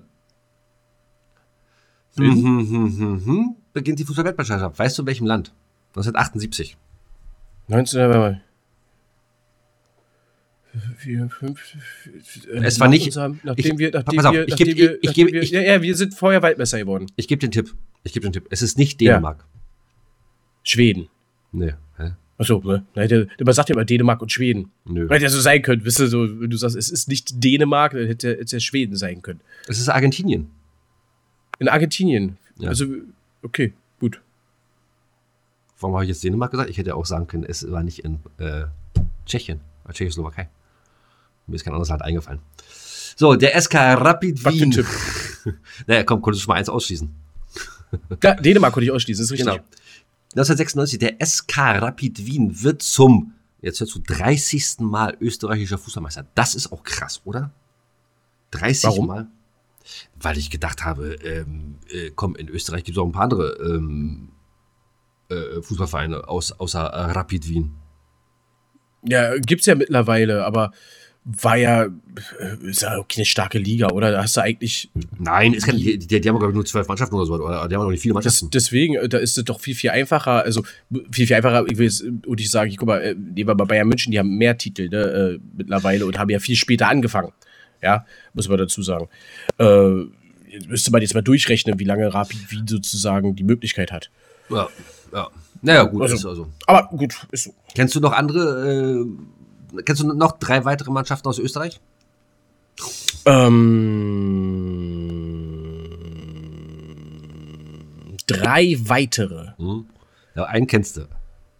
In? Mhm, mhm, mhm, mhm. beginnt die Fußball-Weltmeisterschaft. Weißt du, in welchem Land? neunzehnhundertachtundsiebzig. neunzehn, warte mal. Vier, fünf, äh, Es war nach nicht- unserem- Nachdem ich- wir, nachdem pass auf, wir, ich nachdem geb- wir, ich- ich nachdem geb- wir, ich- ja, ja, wir sind vorher Weltmeister geworden. Ich gebe den Tipp. Ich gebe den Tipp. Es ist nicht Dänemark. Schweden. Nee. Hä? Achso, ne? Nein, der, der sagt ja immer Dänemark und Schweden. Nö. Hätte ja so sein können, wisst ihr, so, wenn du sagst, es ist nicht Dänemark, dann hätte hätte es ja Schweden sein können. Es ist Argentinien. In Argentinien. Ja. Also, okay, gut. Warum habe ich jetzt Dänemark gesagt? Ich hätte auch sagen können, es war nicht in äh, Tschechien, oder Tschechoslowakei. Mir ist kein anderes Land eingefallen. So, der S K Rapid Was für ein Wien. Tipp. Naja, komm, konntest du schon mal eins ausschließen. Ja, Dänemark konnte ich ausschließen, das ist richtig. Genau. neunzehnhundertsechsundneunzig, der S K Rapid Wien wird zum, jetzt hörst du, dreißigsten Mal österreichischer Fußballmeister. Das ist auch krass, oder? dreißig Warum? Mal? Weil ich gedacht habe, ähm, äh, komm, in Österreich gibt es auch ein paar andere ähm, äh, Fußballvereine aus, außer äh, Rapid Wien. Ja, gibt's ja mittlerweile, aber war ja, äh, ist ja auch keine starke Liga, oder? Da hast du eigentlich, Nein, ist kein, die, die, die haben, glaube ich, nur zwölf Mannschaften oder so, oder die haben auch nicht viele das, Mannschaften. deswegen, äh, da ist es doch viel, viel einfacher, also viel, viel einfacher, ich will jetzt, und ich sage, ich guck mal, äh, nehmen wir mal Bayern München, die haben mehr Titel, ne, äh, mittlerweile und haben ja viel später angefangen. Ja, muss man dazu sagen. Äh, jetzt müsste man jetzt mal durchrechnen, wie lange Rapid Wien sozusagen die Möglichkeit hat. Ja, ja. Naja, gut, Also- ist also. Aber gut, ist so. Kennst du noch andere, äh, kennst du noch drei weitere Mannschaften aus Österreich? Ähm, drei weitere. Hm? Ja, einen kennst du.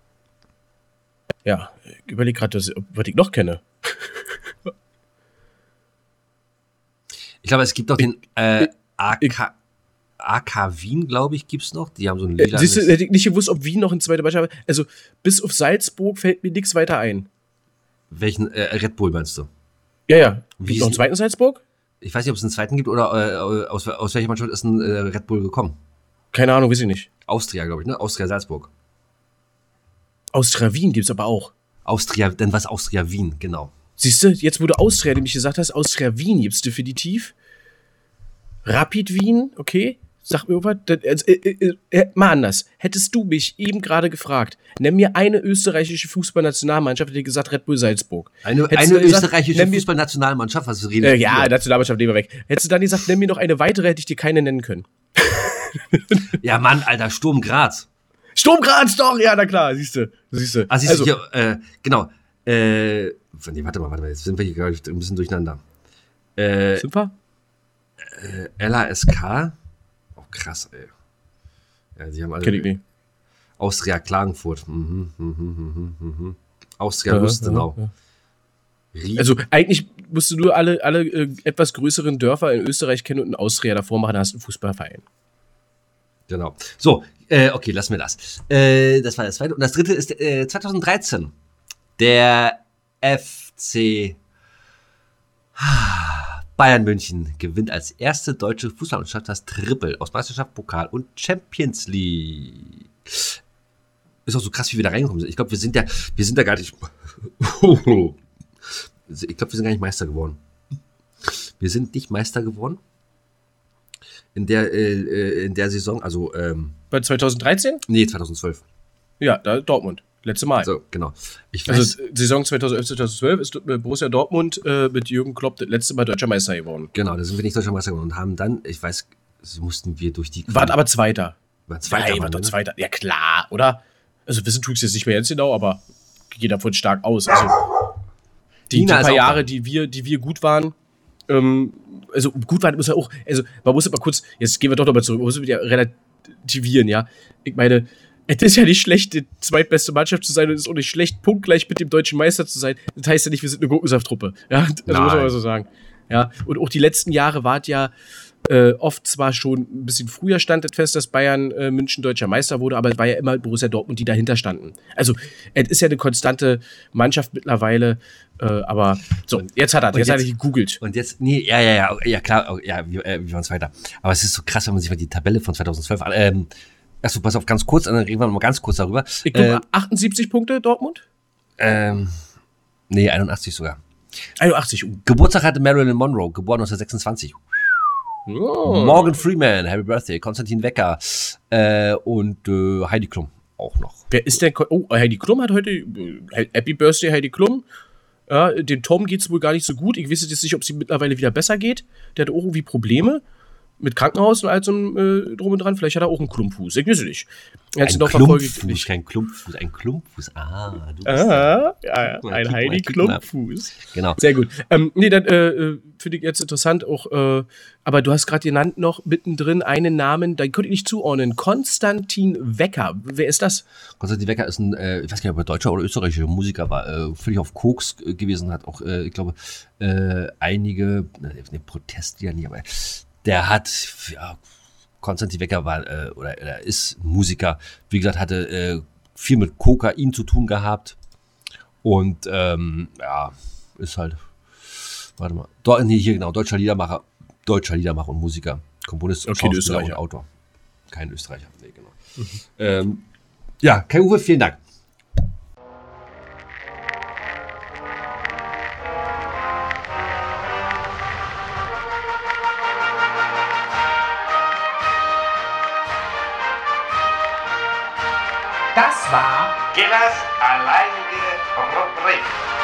Ja, ich überleg gerade, was, was ich noch kenne. Ich glaube, es gibt noch den äh, A K, A K Wien, glaube ich, gibt es noch. Die haben so ein Äh, lila. siehst du, hätte ich nicht gewusst, ob Wien noch in zweiter Mannschaft. Also bis auf Salzburg fällt mir nichts weiter ein. Welchen äh, Red Bull meinst du? Ja, ja. Wie Gibt ist noch einen die- zweiten Salzburg? Ich weiß nicht, ob es einen zweiten gibt oder äh, aus, aus welcher Mannschaft ist ein äh, Red Bull gekommen? Keine Ahnung, weiß ich nicht. Austria, glaube ich, ne? Austria Salzburg. Austria Wien gibt's aber auch. Austria, denn was Austria Wien, genau. Siehst du, jetzt wo du Austria nämlich gesagt hast, Austria Wien gibt's definitiv. Rapid Wien, okay. Sag mir was. Das- äh, äh, äh, mal anders. Hättest du mich eben gerade gefragt, nenn mir eine österreichische Fußballnationalmannschaft, hätte ich gesagt Red Bull Salzburg. Eine, Hättest eine du gesagt, österreichische nenn mir- Fußballnationalmannschaft, was redest Äh, du ja, hier? Nationalmannschaft nehmen wir weg. Hättest du dann gesagt, nenn mir noch eine weitere, hätte ich dir keine nennen können. Ja, Mann, Alter, Sturm Graz. Sturm Graz, doch, ja, na klar, siehst du. Siehst du. Also, hier, äh, genau. Äh, nee, warte mal, warte mal, jetzt sind wir hier gerade ein bisschen durcheinander. Äh, sind wir? L A S K. Oh, krass, ey. Ja, die haben alle. Kenn ich nicht. Austria Klagenfurt. Mhm, mhm, mhm, mhm. Austria Ja, Lustenau. ja, Rie- Also eigentlich musst du nur alle, alle äh, etwas größeren Dörfer in Österreich kennen und einen Austria davor machen, dann hast du einen Fußballverein. Genau. So, äh, okay, lassen wir das. Äh, das war das zweite. Und das dritte ist äh, zwanzig dreizehn. Der F C Bayern München gewinnt als erste deutsche Fußballmannschaft das Triple aus Meisterschaft, Pokal und Champions League. Ist auch so krass, wie wir da reingekommen sind. Ich glaube, wir sind ja, wir sind da gar nicht. Ich glaube, wir sind gar nicht Meister geworden. Wir sind nicht Meister geworden in der, äh, in der Saison, also, ähm, Bei zwanzig dreizehn? nee, zwanzig zwölf. Ja, da Dortmund. Letzte Mal. So, genau. Ich weiß, Also Saison zwanzig elf, zwanzig zwölf ist äh, Borussia Dortmund äh, mit Jürgen Klopp das letzte Mal deutscher Meister geworden. genau, da sind wir nicht deutscher Meister geworden und haben dann, ich weiß, mussten wir durch die. Wart aber Zweiter. War Zweiter. Nein, waren wart wir, doch ne? Zweiter. Ja klar, oder? Also wissen tue ich es jetzt nicht mehr ganz genau, aber geht davon stark aus. Also die, die China ist paar auch Jahre, da. die wir, die wir gut waren, ähm, also gut waren muss ja auch, also man muss aber kurz, jetzt gehen wir doch nochmal zurück, man muss wieder relativieren, ja. Ich meine, es ist ja nicht schlecht, die zweitbeste Mannschaft zu sein und es ist auch nicht schlecht, punktgleich mit dem deutschen Meister zu sein. Das heißt ja nicht, wir sind eine Gurkensafttruppe. Ja, also muss man Nein. mal so sagen. Ja, und auch die letzten Jahre wart ja äh, oft zwar schon ein bisschen früher stand es fest, dass Bayern äh, München deutscher Meister wurde, aber es war ja immer Borussia Dortmund, die dahinter standen. Also es ist ja eine konstante Mannschaft mittlerweile, äh, aber so, jetzt hat er, jetzt, jetzt- hat er gegoogelt. Und jetzt, nee, ja, ja, ja, ja, klar, ja, wir, äh, wir waren Zweiter. Aber es ist so krass, wenn man sich mal die Tabelle von zwanzig zwölf an, ähm, achso, pass auf, ganz kurz, dann reden wir noch mal ganz kurz darüber. Ich glaube, Äh, achtundsiebzig Punkte Dortmund? ähm, nee, einundachtzig sogar. einundachtzig. Uh. Geburtstag hatte Marilyn Monroe, geboren neunzehnhundertsechsundzwanzig. Oh. Morgan Freeman, Happy Birthday, Konstantin Wecker äh, und äh, Heidi Klum auch noch. Wer ist denn? Oh, Heidi Klum hat heute. äh, Happy Birthday, Heidi Klum. Ja, dem Tom geht es wohl gar nicht so gut. Ich weiß jetzt nicht, ob es ihm mittlerweile wieder besser geht. Der hat auch irgendwie Probleme mit Krankenhaus und all so äh, drum und dran. Vielleicht hat er auch einen Klumpfuß. Ich weiß es nicht. Er hat Ein noch verfolgt. Klumpfuß, kein Klumpfuß, ein Klumpfuß. Ah, du bist Ah, ja, ja, Mal, ein guck mal, Heidi guck mal. Klumpfuß. genau. Sehr gut. Ähm, nee, dann äh, äh, finde ich jetzt interessant auch, äh, aber du hast gerade genannt noch mittendrin einen Namen, den konnte ich nicht zuordnen. Konstantin Wecker. Wer ist das? Konstantin Wecker ist ein, äh, ich weiß gar nicht, ob er deutscher oder österreichischer Musiker war, äh, völlig auf Koks äh, gewesen, hat auch, äh, ich glaube, äh, einige, ne, Protestlieder nicht, aber der hat, ja, Konstantin Wecker war, äh, oder er ist Musiker, wie gesagt, hatte äh, viel mit Kokain zu tun gehabt und, ähm, ja, ist halt, warte mal, Do- nee, hier genau, deutscher Liedermacher, deutscher Liedermacher und Musiker, Komponist, Okay, Schauspieler Österreicher. und Autor. Kein Österreicher, nee, genau. Ähm, ja, Kai Uwe, vielen Dank. Das war Gillers alleinige Rubrik.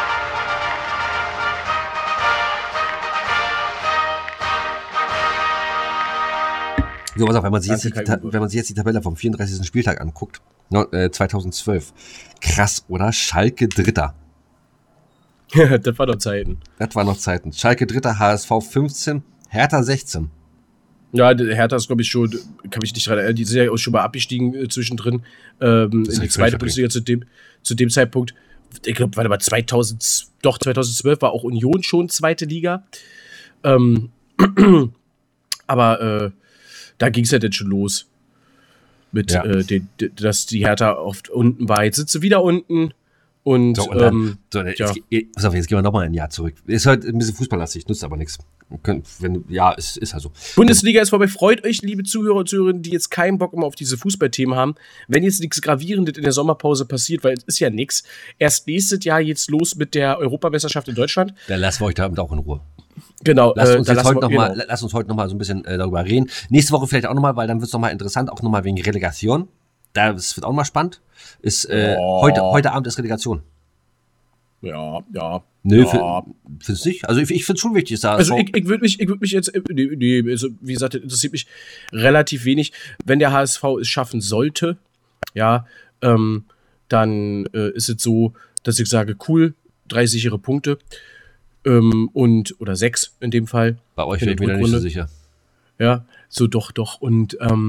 So, pass auf, wenn man sich, jetzt Danke, die, Kai Ta- Uwe. wenn man sich jetzt die Tabelle vom vierunddreißigsten Spieltag anguckt, no, äh, zweitausendzwölf, krass, oder? Schalke Dritter. Das war doch Zeiten. Das waren noch Zeiten. Schalke Dritter, H S V fünfzehn, Hertha sechzehn. Ja, der Hertha ist, glaube ich, schon, kann mich nicht dran erinnern, die sind ja auch schon mal abgestiegen äh, zwischendrin ähm, ist in die nicht zweite völlig Bundesliga zu dem, zu dem Zeitpunkt. Ich glaube, warte mal, zweitausend, doch, zweitausendzwölf war auch Union schon zweite Liga. Ähm, aber äh, da ging es ja dann schon los. Mit, Ja. äh, den, d- dass die Hertha oft unten war. Jetzt sitzt sie wieder unten. Und, So, und dann, ähm, so, jetzt, ja. ge- pass auf, jetzt gehen wir nochmal ein Jahr zurück. Ist halt ein bisschen fußballlastig, nutzt aber nichts. Könnt- Wenn, ja, ist, ist halt so. Bundesliga ist vorbei. Freut euch, liebe Zuhörer und Zuhörerinnen, die jetzt keinen Bock immer auf diese Fußballthemen haben. Wenn jetzt nichts Gravierendes in der Sommerpause passiert, weil es ist ja nichts. Erst nächstes Jahr jetzt los mit der Europameisterschaft in Deutschland. Dann lassen wir euch damit auch in Ruhe. Genau. Lasst uns, da jetzt lassen heute wir- noch mal, genau. lasst uns heute nochmal so ein bisschen äh, darüber reden. Nächste Woche vielleicht auch nochmal, weil dann wird es nochmal interessant, auch nochmal wegen Relegation. Das wird auch nochmal spannend. Ist, äh, Oh. heute, heute Abend ist Relegation. Ja, ja. Nö, ja. findest du nicht? Also ich, ich finde es schon wichtig, dass Also ich, ich würde mich, ich würd mich jetzt, äh, nee, nee, also wie gesagt, das interessiert mich relativ wenig. Wenn der H S V es schaffen sollte, ja, ähm, dann äh, ist es so, dass ich sage, cool, drei sichere Punkte ähm, und oder sechs in dem Fall. bei euch in wäre ich der mir da nicht so Rückrunde. sicher. Ja, so doch, doch. Und, ähm,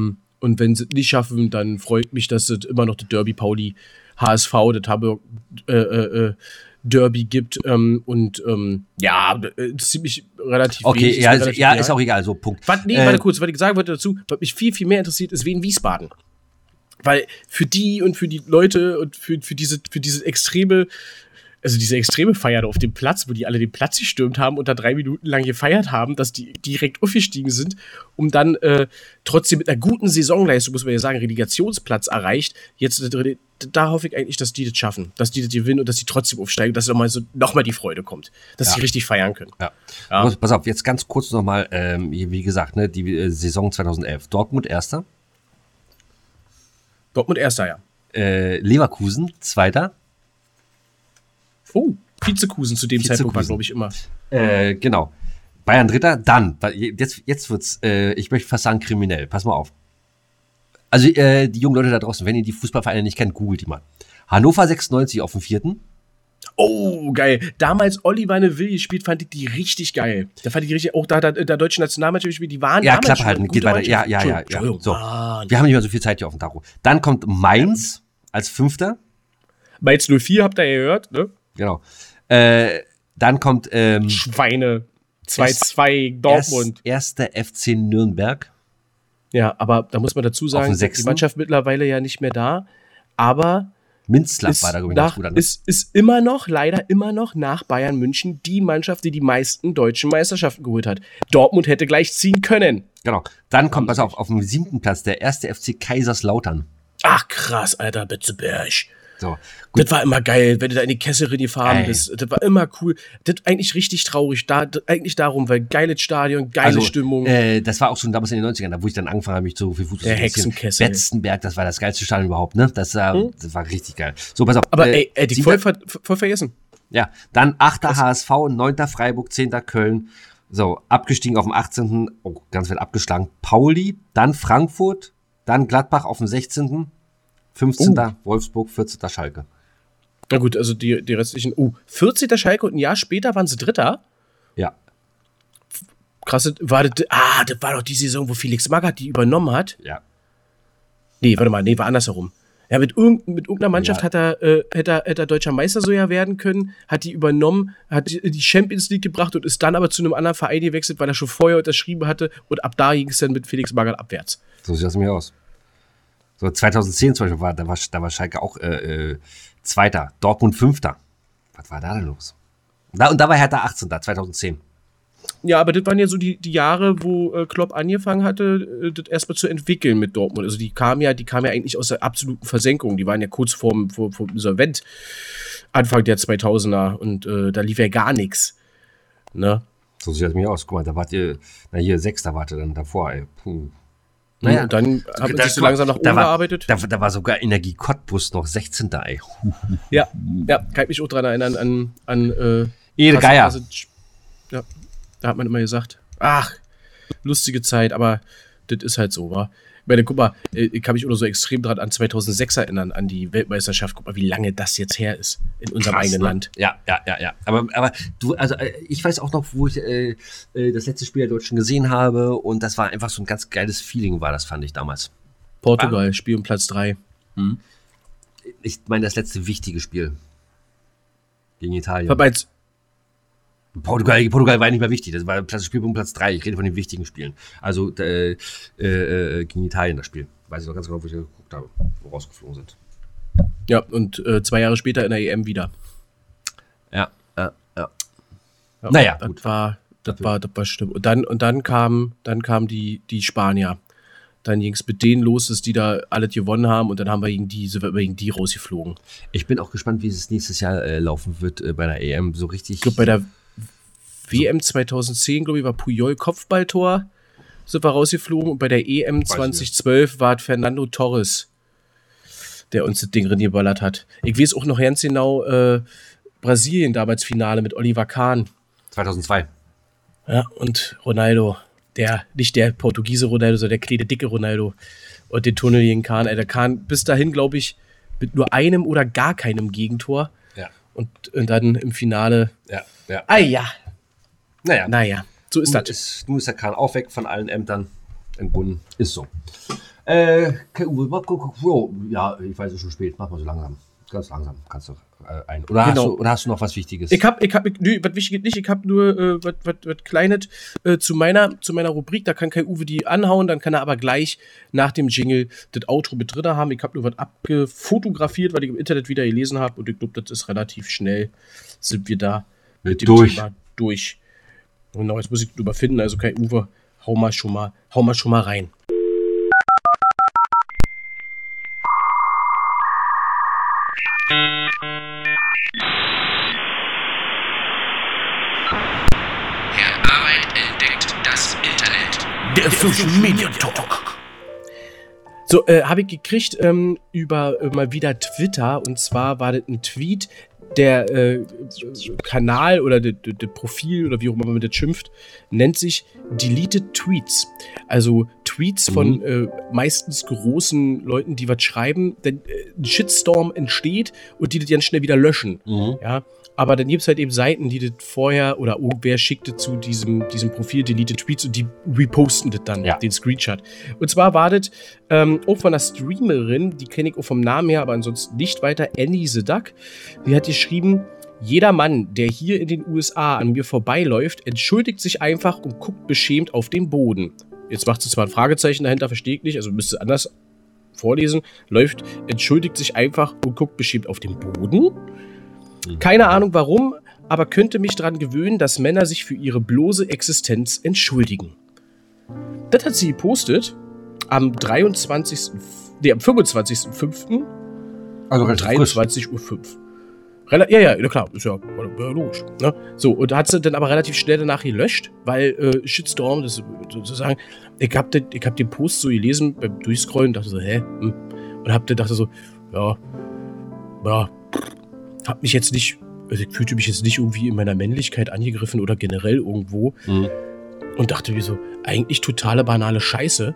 Und wenn sie es nicht schaffen, dann freut mich, dass es immer noch das Derby Pauli H S V, das Hamburg äh, äh, Derby gibt. Ähm, und ähm, ja, äh, ziemlich relativ Okay, wenig. ja, mir ist, relativ ja, egal. ist auch egal, so Punkt. Was, nee, Äh, warte kurz, was ich sagen wollte dazu, was mich viel, viel mehr interessiert, ist Wien Wiesbaden. Weil für die und für die Leute und für, für, diese, für diese extreme, also diese extreme Feier da auf dem Platz, wo die alle den Platz gestürmt haben und da drei Minuten lang gefeiert haben, dass die direkt aufgestiegen sind, um dann äh, trotzdem mit einer guten Saisonleistung, muss man ja sagen, Relegationsplatz erreicht. Jetzt äh, da hoffe ich eigentlich, dass die das schaffen, dass die das gewinnen und dass die trotzdem aufsteigen, dass nochmal so, noch mal die Freude kommt, dass Ja. sie richtig feiern können. Ja. Ja. Pass- Pass auf, jetzt ganz kurz nochmal, ähm, wie gesagt, ne, die äh, Saison zweitausendelf. Dortmund Erster, Dortmund Erster, ja. äh, Leverkusen Zweiter, Oh, Vizekusen zu dem Zeitpunkt war, Vizekusen. glaube ich, immer. äh, genau. Bayern Dritter, dann, weil jetzt, jetzt wird's, äh, ich möchte fast sagen kriminell, pass mal auf. Also äh, die jungen Leute da draußen, wenn ihr die Fußballvereine nicht kennt, googelt die mal. Hannover sechsundneunzig auf dem vierten. Oh, geil. Damals Oliver Neville gespielt, fand ich die richtig geil. Da fand ich die richtig, auch da der, der deutsche Nationalmannschaft gespielt, die waren Ja, damals Klappe schon halten, eine geht gute weiter. Ja, Mannschaft. ja, ja, ja. Entschuldigung, So. Mann. Wir haben nicht mehr so viel Zeit hier auf dem Tacho. Dann kommt Mainz als Fünfter. Mainz null vier habt ihr ja gehört, ne? Genau. Äh, dann kommt ähm, Schweine. zwei zwei Dortmund. Erst, erster F C Nürnberg. Ja, aber da muss man dazu Auf sagen, dem die sechsten. Mannschaft mittlerweile ja nicht mehr da, aber Minzlaff ist, war da, glaube ich, ganz nach, gut an. ist, ist immer noch, leider immer noch nach Bayern München die Mannschaft, die die meisten deutschen Meisterschaften geholt hat. Dortmund hätte gleich ziehen können. Genau. Dann kommt, pass auf, auf dem siebten Platz der erste F C Kaiserslautern. Ach krass, Alter, Betzeberg. So, gut. Das war immer geil, wenn du da in die Kessel gefahren Ey. bist. Das war immer cool. Das ist eigentlich richtig traurig. Da, das, eigentlich darum, weil geiles Stadion, geile Stimmung. Äh, das war auch schon damals in den neunzigern, da wo ich dann angefangen habe, mich so für Fußball Der zu interessieren. Hexenkessel. Betzenberg, das war das geilste Stadion überhaupt, ne? Das, äh, das war richtig geil. So, pass auf. Aber äh, ey, ey, die siebter- voll, ver voll vergessen. Ja, dann achter H S V, neunter Freiburg, zehnter Köln. So, abgestiegen auf dem achtzehnten Oh, ganz weit abgeschlagen. Pauli, dann Frankfurt, dann Gladbach auf dem sechzehnten fünfzehnter Wolfsburg, vierzehnter Schalke. Na gut, also die, die restlichen. Oh, vierzehnter Schalke und ein Jahr später waren sie Dritter. Ja, Krass, war das, ah, das war doch die Saison, wo Felix Magath die übernommen hat. ja. Nee, warte mal, nee, war andersherum. Ja, mit, irgend, mit irgendeiner Mannschaft Ja. hat er, äh, hätte er, hätte er deutscher Meister so ja werden können, hat die übernommen, hat die die Champions League gebracht und ist dann aber zu einem anderen Verein gewechselt, weil er schon vorher unterschrieben hatte und ab da ging es dann mit Felix Magath abwärts. So sieht das mir aus. So, zweitausendzehn zum Beispiel war, da war, da war Schalke auch äh, äh, Zweiter, Dortmund Fünfter. Was war da denn los? Da, und da war Hertha achtzehnter zweitausendzehn. Ja, aber das waren ja so die, die Jahre, wo äh, Klopp angefangen hatte, äh, das erstmal zu entwickeln mit Dortmund. Also die kamen ja, die kamen ja eigentlich aus der absoluten Versenkung. Die waren ja kurz vorm, vor, vor Insolvent, Anfang der zweitausender und äh, da lief ja gar nichts. Ne? So sieht das mir aus. Guck mal, da wart ihr, na hier, Sechster warte dann davor, ey. Puh. Naja, und dann hat man Da- sich so langsam nach oben da war, gearbeitet. Da, da war sogar Energie Cottbus noch sechzehnter ey. Ja, ja, kann ich mich auch dran erinnern an, an äh, Ede Kassel- Geier. Kassel- Ja, da hat man immer gesagt, ach, lustige Zeit, aber das ist halt so, wa? Ich meine, guck mal, äh, ich kann mich auch noch so extrem dran an zweitausendsechs erinnern, an die Weltmeisterschaft. Guck mal, wie lange das jetzt her ist in unserem Krass, eigenen ne? Land. Ja, ja, ja, ja. Aber, aber du, also äh, ich weiß auch noch, wo ich äh, äh, das letzte Spiel der Deutschen gesehen habe und das war einfach so ein ganz geiles Feeling, war das, fand ich damals. Portugal, Spiel um Platz drei. Ich meine, das letzte wichtige Spiel gegen Italien. Was meinst Portugal, Portugal war nicht mehr wichtig. Das war Platz, Spielpunkt Platz drei. Ich rede von den wichtigen Spielen. Also äh, äh, äh, gegen Italien das Spiel. Weiß ich noch ganz genau, wo ich geguckt habe, wo rausgeflogen sind. Ja, und äh, zwei Jahre später in der E M wieder. Ja, ja, ja. Ja, Naja, das gut. war, das war, das war stimmt. Und dann, und dann kamen, dann kamen die, die Spanier. Dann ging es mit denen los, dass die da alles gewonnen haben und dann haben wir gegen die, sind wir gegen die rausgeflogen. Ich bin auch gespannt, wie es nächstes Jahr äh, laufen wird äh, bei der E M. So richtig. Ich glaube, bei der W M zweitausendzehn, glaube ich, war Puyol Kopfballtor, sind wir rausgeflogen. Und bei der E M Weiß zweitausendzwölf war es Fernando Torres, der uns das Ding reingeballert hat. Ich weiß auch noch ganz genau, äh, Brasilien damals Finale mit Oliver Kahn. zweitausendzwei. Ja, und Ronaldo. Der, nicht der Portugiese Ronaldo, sondern der kleine, dicke Ronaldo. Und den Tunnel gegen Kahn. Ey, der Kahn bis dahin, glaube ich, mit nur einem oder gar keinem Gegentor. Ja, Und, und dann im Finale. ja, ja. Ah ja, Naja, naja, so ist nun das. ist, nun ist der Kahn auch weg von allen Ämtern entbunden. Ist so. Äh, Kai Uwe, mal gucken. Oh, ja, ich weiß, es ist schon spät. Mach mal so langsam. Ganz langsam kannst du äh, ein. Oder, Genau. hast du, oder hast du noch was Wichtiges? Ich hab, ich hab, ich, nö, was wichtig nicht, ich hab nur, äh, was, was, was Kleines äh, zu meiner, zu meiner Rubrik, da kann Kai Uwe die anhauen, dann kann er aber gleich nach dem Jingle das Outro mit drin haben. Ich hab nur was abgefotografiert, weil ich im Internet wieder gelesen habe und ich glaube, das ist relativ schnell, sind wir da mit dem durch. Thema durch. Genau, jetzt muss ich drüber finden, also Kai Uwe, hau mal schon mal, hau mal schon mal rein. Der Social Media Talk. So, äh, habe ich gekriegt ähm, über äh, mal wieder Twitter, und zwar war das ein Tweet, der äh, Kanal oder das Profil oder wie auch immer man das schimpft, nennt sich Deleted Tweets. Also Tweets mhm. von äh, meistens großen Leuten, die was schreiben, denn äh, ein Shitstorm entsteht und die das ganz schnell wieder löschen. Mhm. Ja. Aber dann gibt es halt eben Seiten, die das vorher oder irgendwer schickte zu diesem, diesem Profil Deleted Tweets und die reposten das dann, ja. den Screenshot. Und zwar war das ähm, auch von einer Streamerin, die kenne ich auch vom Namen her, aber ansonsten nicht weiter, Annie the Duck. Die hat geschrieben, jeder Mann, der hier in den U S A an mir vorbeiläuft, entschuldigt sich einfach und guckt beschämt auf den Boden. Jetzt macht sie zwar ein Fragezeichen dahinter, verstehe ich nicht, also müsste anders vorlesen. Läuft, entschuldigt sich einfach und guckt beschämt auf den Boden. Keine Ahnung warum, aber könnte mich daran gewöhnen, dass Männer sich für ihre bloße Existenz entschuldigen. Das hat sie gepostet am dreiundzwanzigsten Nee, am fünfundzwanzigsten fünften Also um dreiundzwanzig Uhr fünf. Rel- ja, ja, ja, klar, ist ja, ja logisch. Ne? So, und da hat sie dann aber relativ schnell danach gelöscht, weil äh, Shitstorm, das sozusagen, ich hab, den, ich hab den Post so gelesen beim Durchscrollen und dachte so, hä? Hm. Und hab dann dachte so, ja, ja, hab mich jetzt nicht, also ich fühlte mich jetzt nicht irgendwie in meiner Männlichkeit angegriffen oder generell irgendwo mhm. und dachte mir so, eigentlich totale banale Scheiße,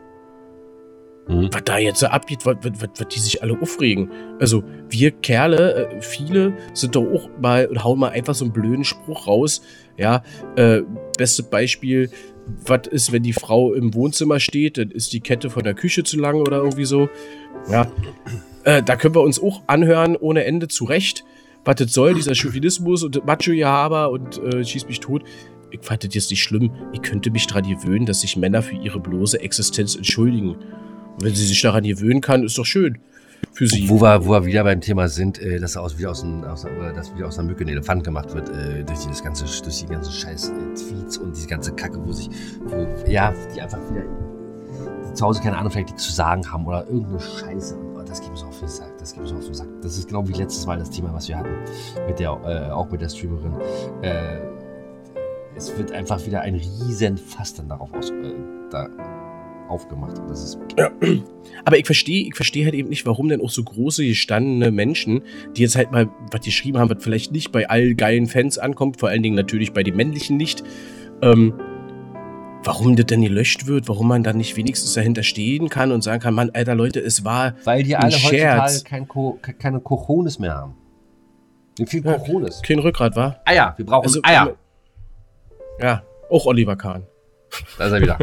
mhm. was da jetzt abgeht, was, was, was, was die sich alle aufregen. Also wir Kerle, äh, viele sind doch auch mal und hauen mal einfach so einen blöden Spruch raus. Ja, äh, bestes Beispiel, was ist, wenn die Frau im Wohnzimmer steht, dann ist die Kette von der Küche zu lang oder irgendwie so. Ja, äh, da können wir uns auch anhören ohne Ende zurecht. Was das soll, dieser Chauvinismus und Macho-Gehaber und äh, schieß mich tot. Ich fand das jetzt nicht schlimm. Ich könnte mich daran gewöhnen, dass sich Männer für ihre bloße Existenz entschuldigen. Und wenn sie sich daran gewöhnen kann, ist doch schön. Für sie. Wo wir, wo wir wieder beim Thema sind, äh, dass aus, wieder aus, ein, aus, oder dass wieder aus einer Mücke ein Elefant gemacht wird, äh, durch, die, das ganze, durch die ganzen scheiß äh, Tweets und diese ganze Kacke, wo sich, wo, ja, die einfach wieder die zu Hause keine Ahnung, vielleicht nichts zu sagen haben oder irgendeine Scheiße. Und das gibt es auf den Sack, das gibt es auf den Sack. Das ist genau wie letztes Mal das Thema, was wir hatten, mit der, äh, auch mit der Streamerin. Äh, es wird einfach wieder ein riesen Fass dann darauf aus, äh, da aufgemacht. Das ist ja. Aber ich verstehe ich verstehe halt eben nicht, warum denn auch so große, gestandene Menschen, die jetzt halt mal was geschrieben haben, was vielleicht nicht bei allen geilen Fans ankommt, vor allen Dingen natürlich bei den männlichen nicht, ähm, warum das denn gelöscht wird, warum man dann nicht wenigstens dahinter stehen kann und sagen kann, Mann, alter Leute, es war Weil die ein alle Scherz. heutzutage kein Co- keine Cojones mehr haben. Wie viel Ja, Cojones? kein Rückgrat, war? Eier, wir brauchen Also, Eier. Ja, auch Oliver Kahn. Da ist er wieder.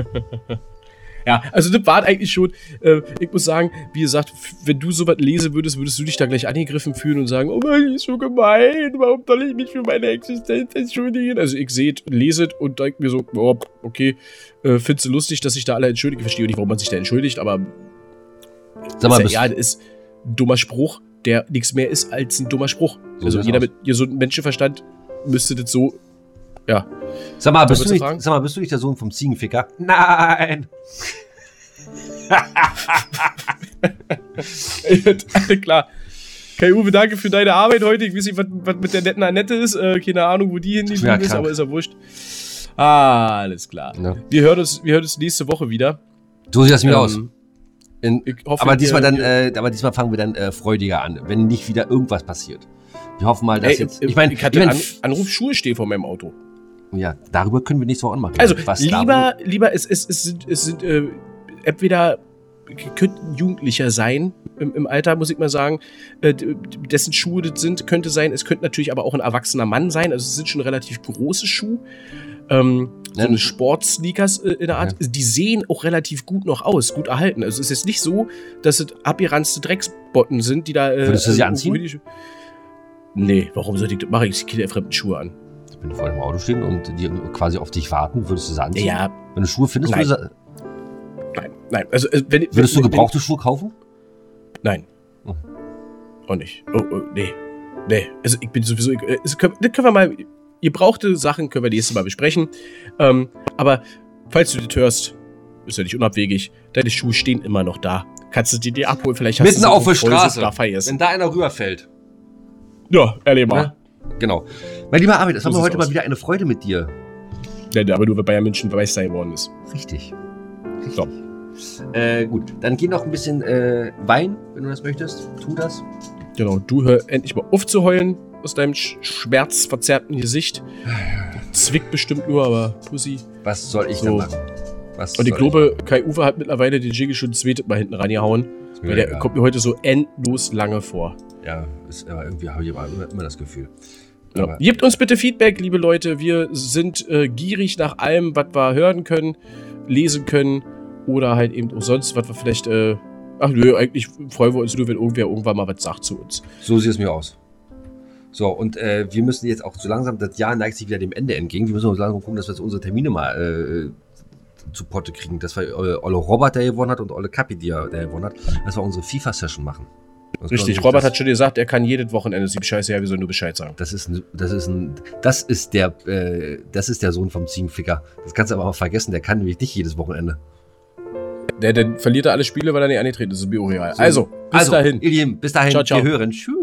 Ja, also das war eigentlich schon, äh, ich muss sagen, wie gesagt, f- wenn du sowas lesen würdest, würdest du dich da gleich angegriffen fühlen und sagen, oh mein, das ist so gemein, warum soll ich mich für meine Existenz entschuldigen? Also ich seht, leset und denke mir so, oh, okay, äh, findest du lustig, dass sich da alle entschuldigen? Ich verstehe nicht, warum man sich da entschuldigt, aber Sag mal, ist bist, ja, ja, das ist ein dummer Spruch, der nichts mehr ist als ein dummer Spruch. So also sieht's jeder aus. mit gesundem Menschenverstand müsste das so, ja. sag, mal, bist Willst du du nicht, fragen? sag mal, bist du nicht der Sohn vom Ziegenficker? Nein! Klar. Kai Uwe, danke für deine Arbeit heute. Ich weiß nicht, was, was mit der netten Annette ist. Äh, keine Ahnung, wo die hingegangen Ja, ist, krank. aber ist ja wurscht. Ah, alles klar. Ja. Wir, hören uns, wir hören uns nächste Woche wieder. So sieht das mir Ähm, aus. In, ich hoffe, aber, diesmal ihr- dann, äh, aber diesmal fangen wir dann äh, freudiger an, wenn nicht wieder irgendwas passiert. Wir hoffen mal, dass Ey, jetzt. ich, Ich meine, ich hatte ich mein, An Anruf Schuhe stehen vor meinem Auto. ja, darüber können wir nächste Woche auch noch mal reden. Also, Was lieber, lieber, es, es, es sind, es sind äh, entweder könnte ein Jugendlicher sein, im, im Alter, muss ich mal sagen, äh, dessen Schuhe das sind, könnte sein. Es könnte natürlich aber auch ein erwachsener Mann sein, also es sind schon relativ große Schuhe. Ähm, so Ja. eine Sportsneakers äh, in der Art. Ja. Die sehen auch relativ gut noch aus, gut erhalten. Also es ist jetzt nicht so, dass es abgeranzte Drecksbotten sind, die da... Äh, Würdest du sie äh, anziehen? die- Nee, warum sollte ich das machen? Ich ziehe keine fremden Schuhe an. Wenn du vor dem Auto stehen und die quasi auf dich warten, würdest du sie anziehen? Ja, Wenn du Schuhe findest, Nein. würdest, nein, nein. Also, äh, wenn, würdest wenn, du gebrauchte Schuhe kaufen? Wenn, nein. Oh. Auch nicht. Oh, oh, nee. Nee. Also ich bin sowieso... Äh, das können, das können wir mal... Gebrauchte Sachen können wir nächstes Mal besprechen. Ähm, aber falls du das hörst, ist ja nicht unabwegig, deine Schuhe stehen immer noch da. Kannst du die dir abholen? Vielleicht hast Mitten du auf der voll Straße. da vergessen. Wenn da einer rüberfällt. Ja, ehrlich mal. Ne? Genau. Mein lieber Armin, es war So mir sieht's heute aus. mal wieder eine Freude mit dir. Ja, aber nur, weil Bayern München Meister geworden ist. Richtig. Richtig. So. Äh, gut, dann geh noch ein bisschen äh, Wein, wenn du das möchtest. Tu das. Genau, du hör endlich mal auf zu heulen aus deinem sch schmerzverzerrten Gesicht. Zwickt bestimmt nur, aber Pussy. Was soll ich So. da machen? Was Und ich soll glaube, Kai Uwe hat mittlerweile den Jingle schon zweites Mal hinten rangehauen. Ist mir Weil der egal. kommt mir heute so endlos lange vor. Ja, ist, aber irgendwie habe ich immer, immer das Gefühl. Ja. Aber, Gebt uns bitte Feedback, liebe Leute. Wir sind äh, gierig nach allem, was wir hören können, lesen können oder halt eben auch sonst, was wir vielleicht. Äh, ach nö, eigentlich freuen wir uns nur, wenn irgendwer irgendwann mal was sagt zu uns. so sieht es mir aus. So, und äh, wir müssen jetzt auch so langsam, das Jahr neigt sich wieder dem Ende entgegen. Wir müssen uns langsam gucken, dass wir jetzt unsere Termine mal äh, zu Potte kriegen. Dass wir äh, Olle Robert, der gewonnen hat, und Olle Kappi, der, der gewonnen hat, dass wir unsere FIFA-Session machen. Sonst Richtig, können wir Robert das, hat schon gesagt, er kann jedes Wochenende sie Scheiße, ja, wir sollen nur Bescheid sagen. Das ist ein, das ist ein, das ist der, äh, das ist der Sohn vom Ziegenficker. Das kannst du aber auch vergessen, der kann nämlich nicht jedes Wochenende. Der, der verliert er alle Spiele, weil er nicht angetreten ist. Das ist mir auch real. So. Also, bis also, dahin. ihr Lieben, bis dahin, Ciao, ciao. wir hören. Tschüss.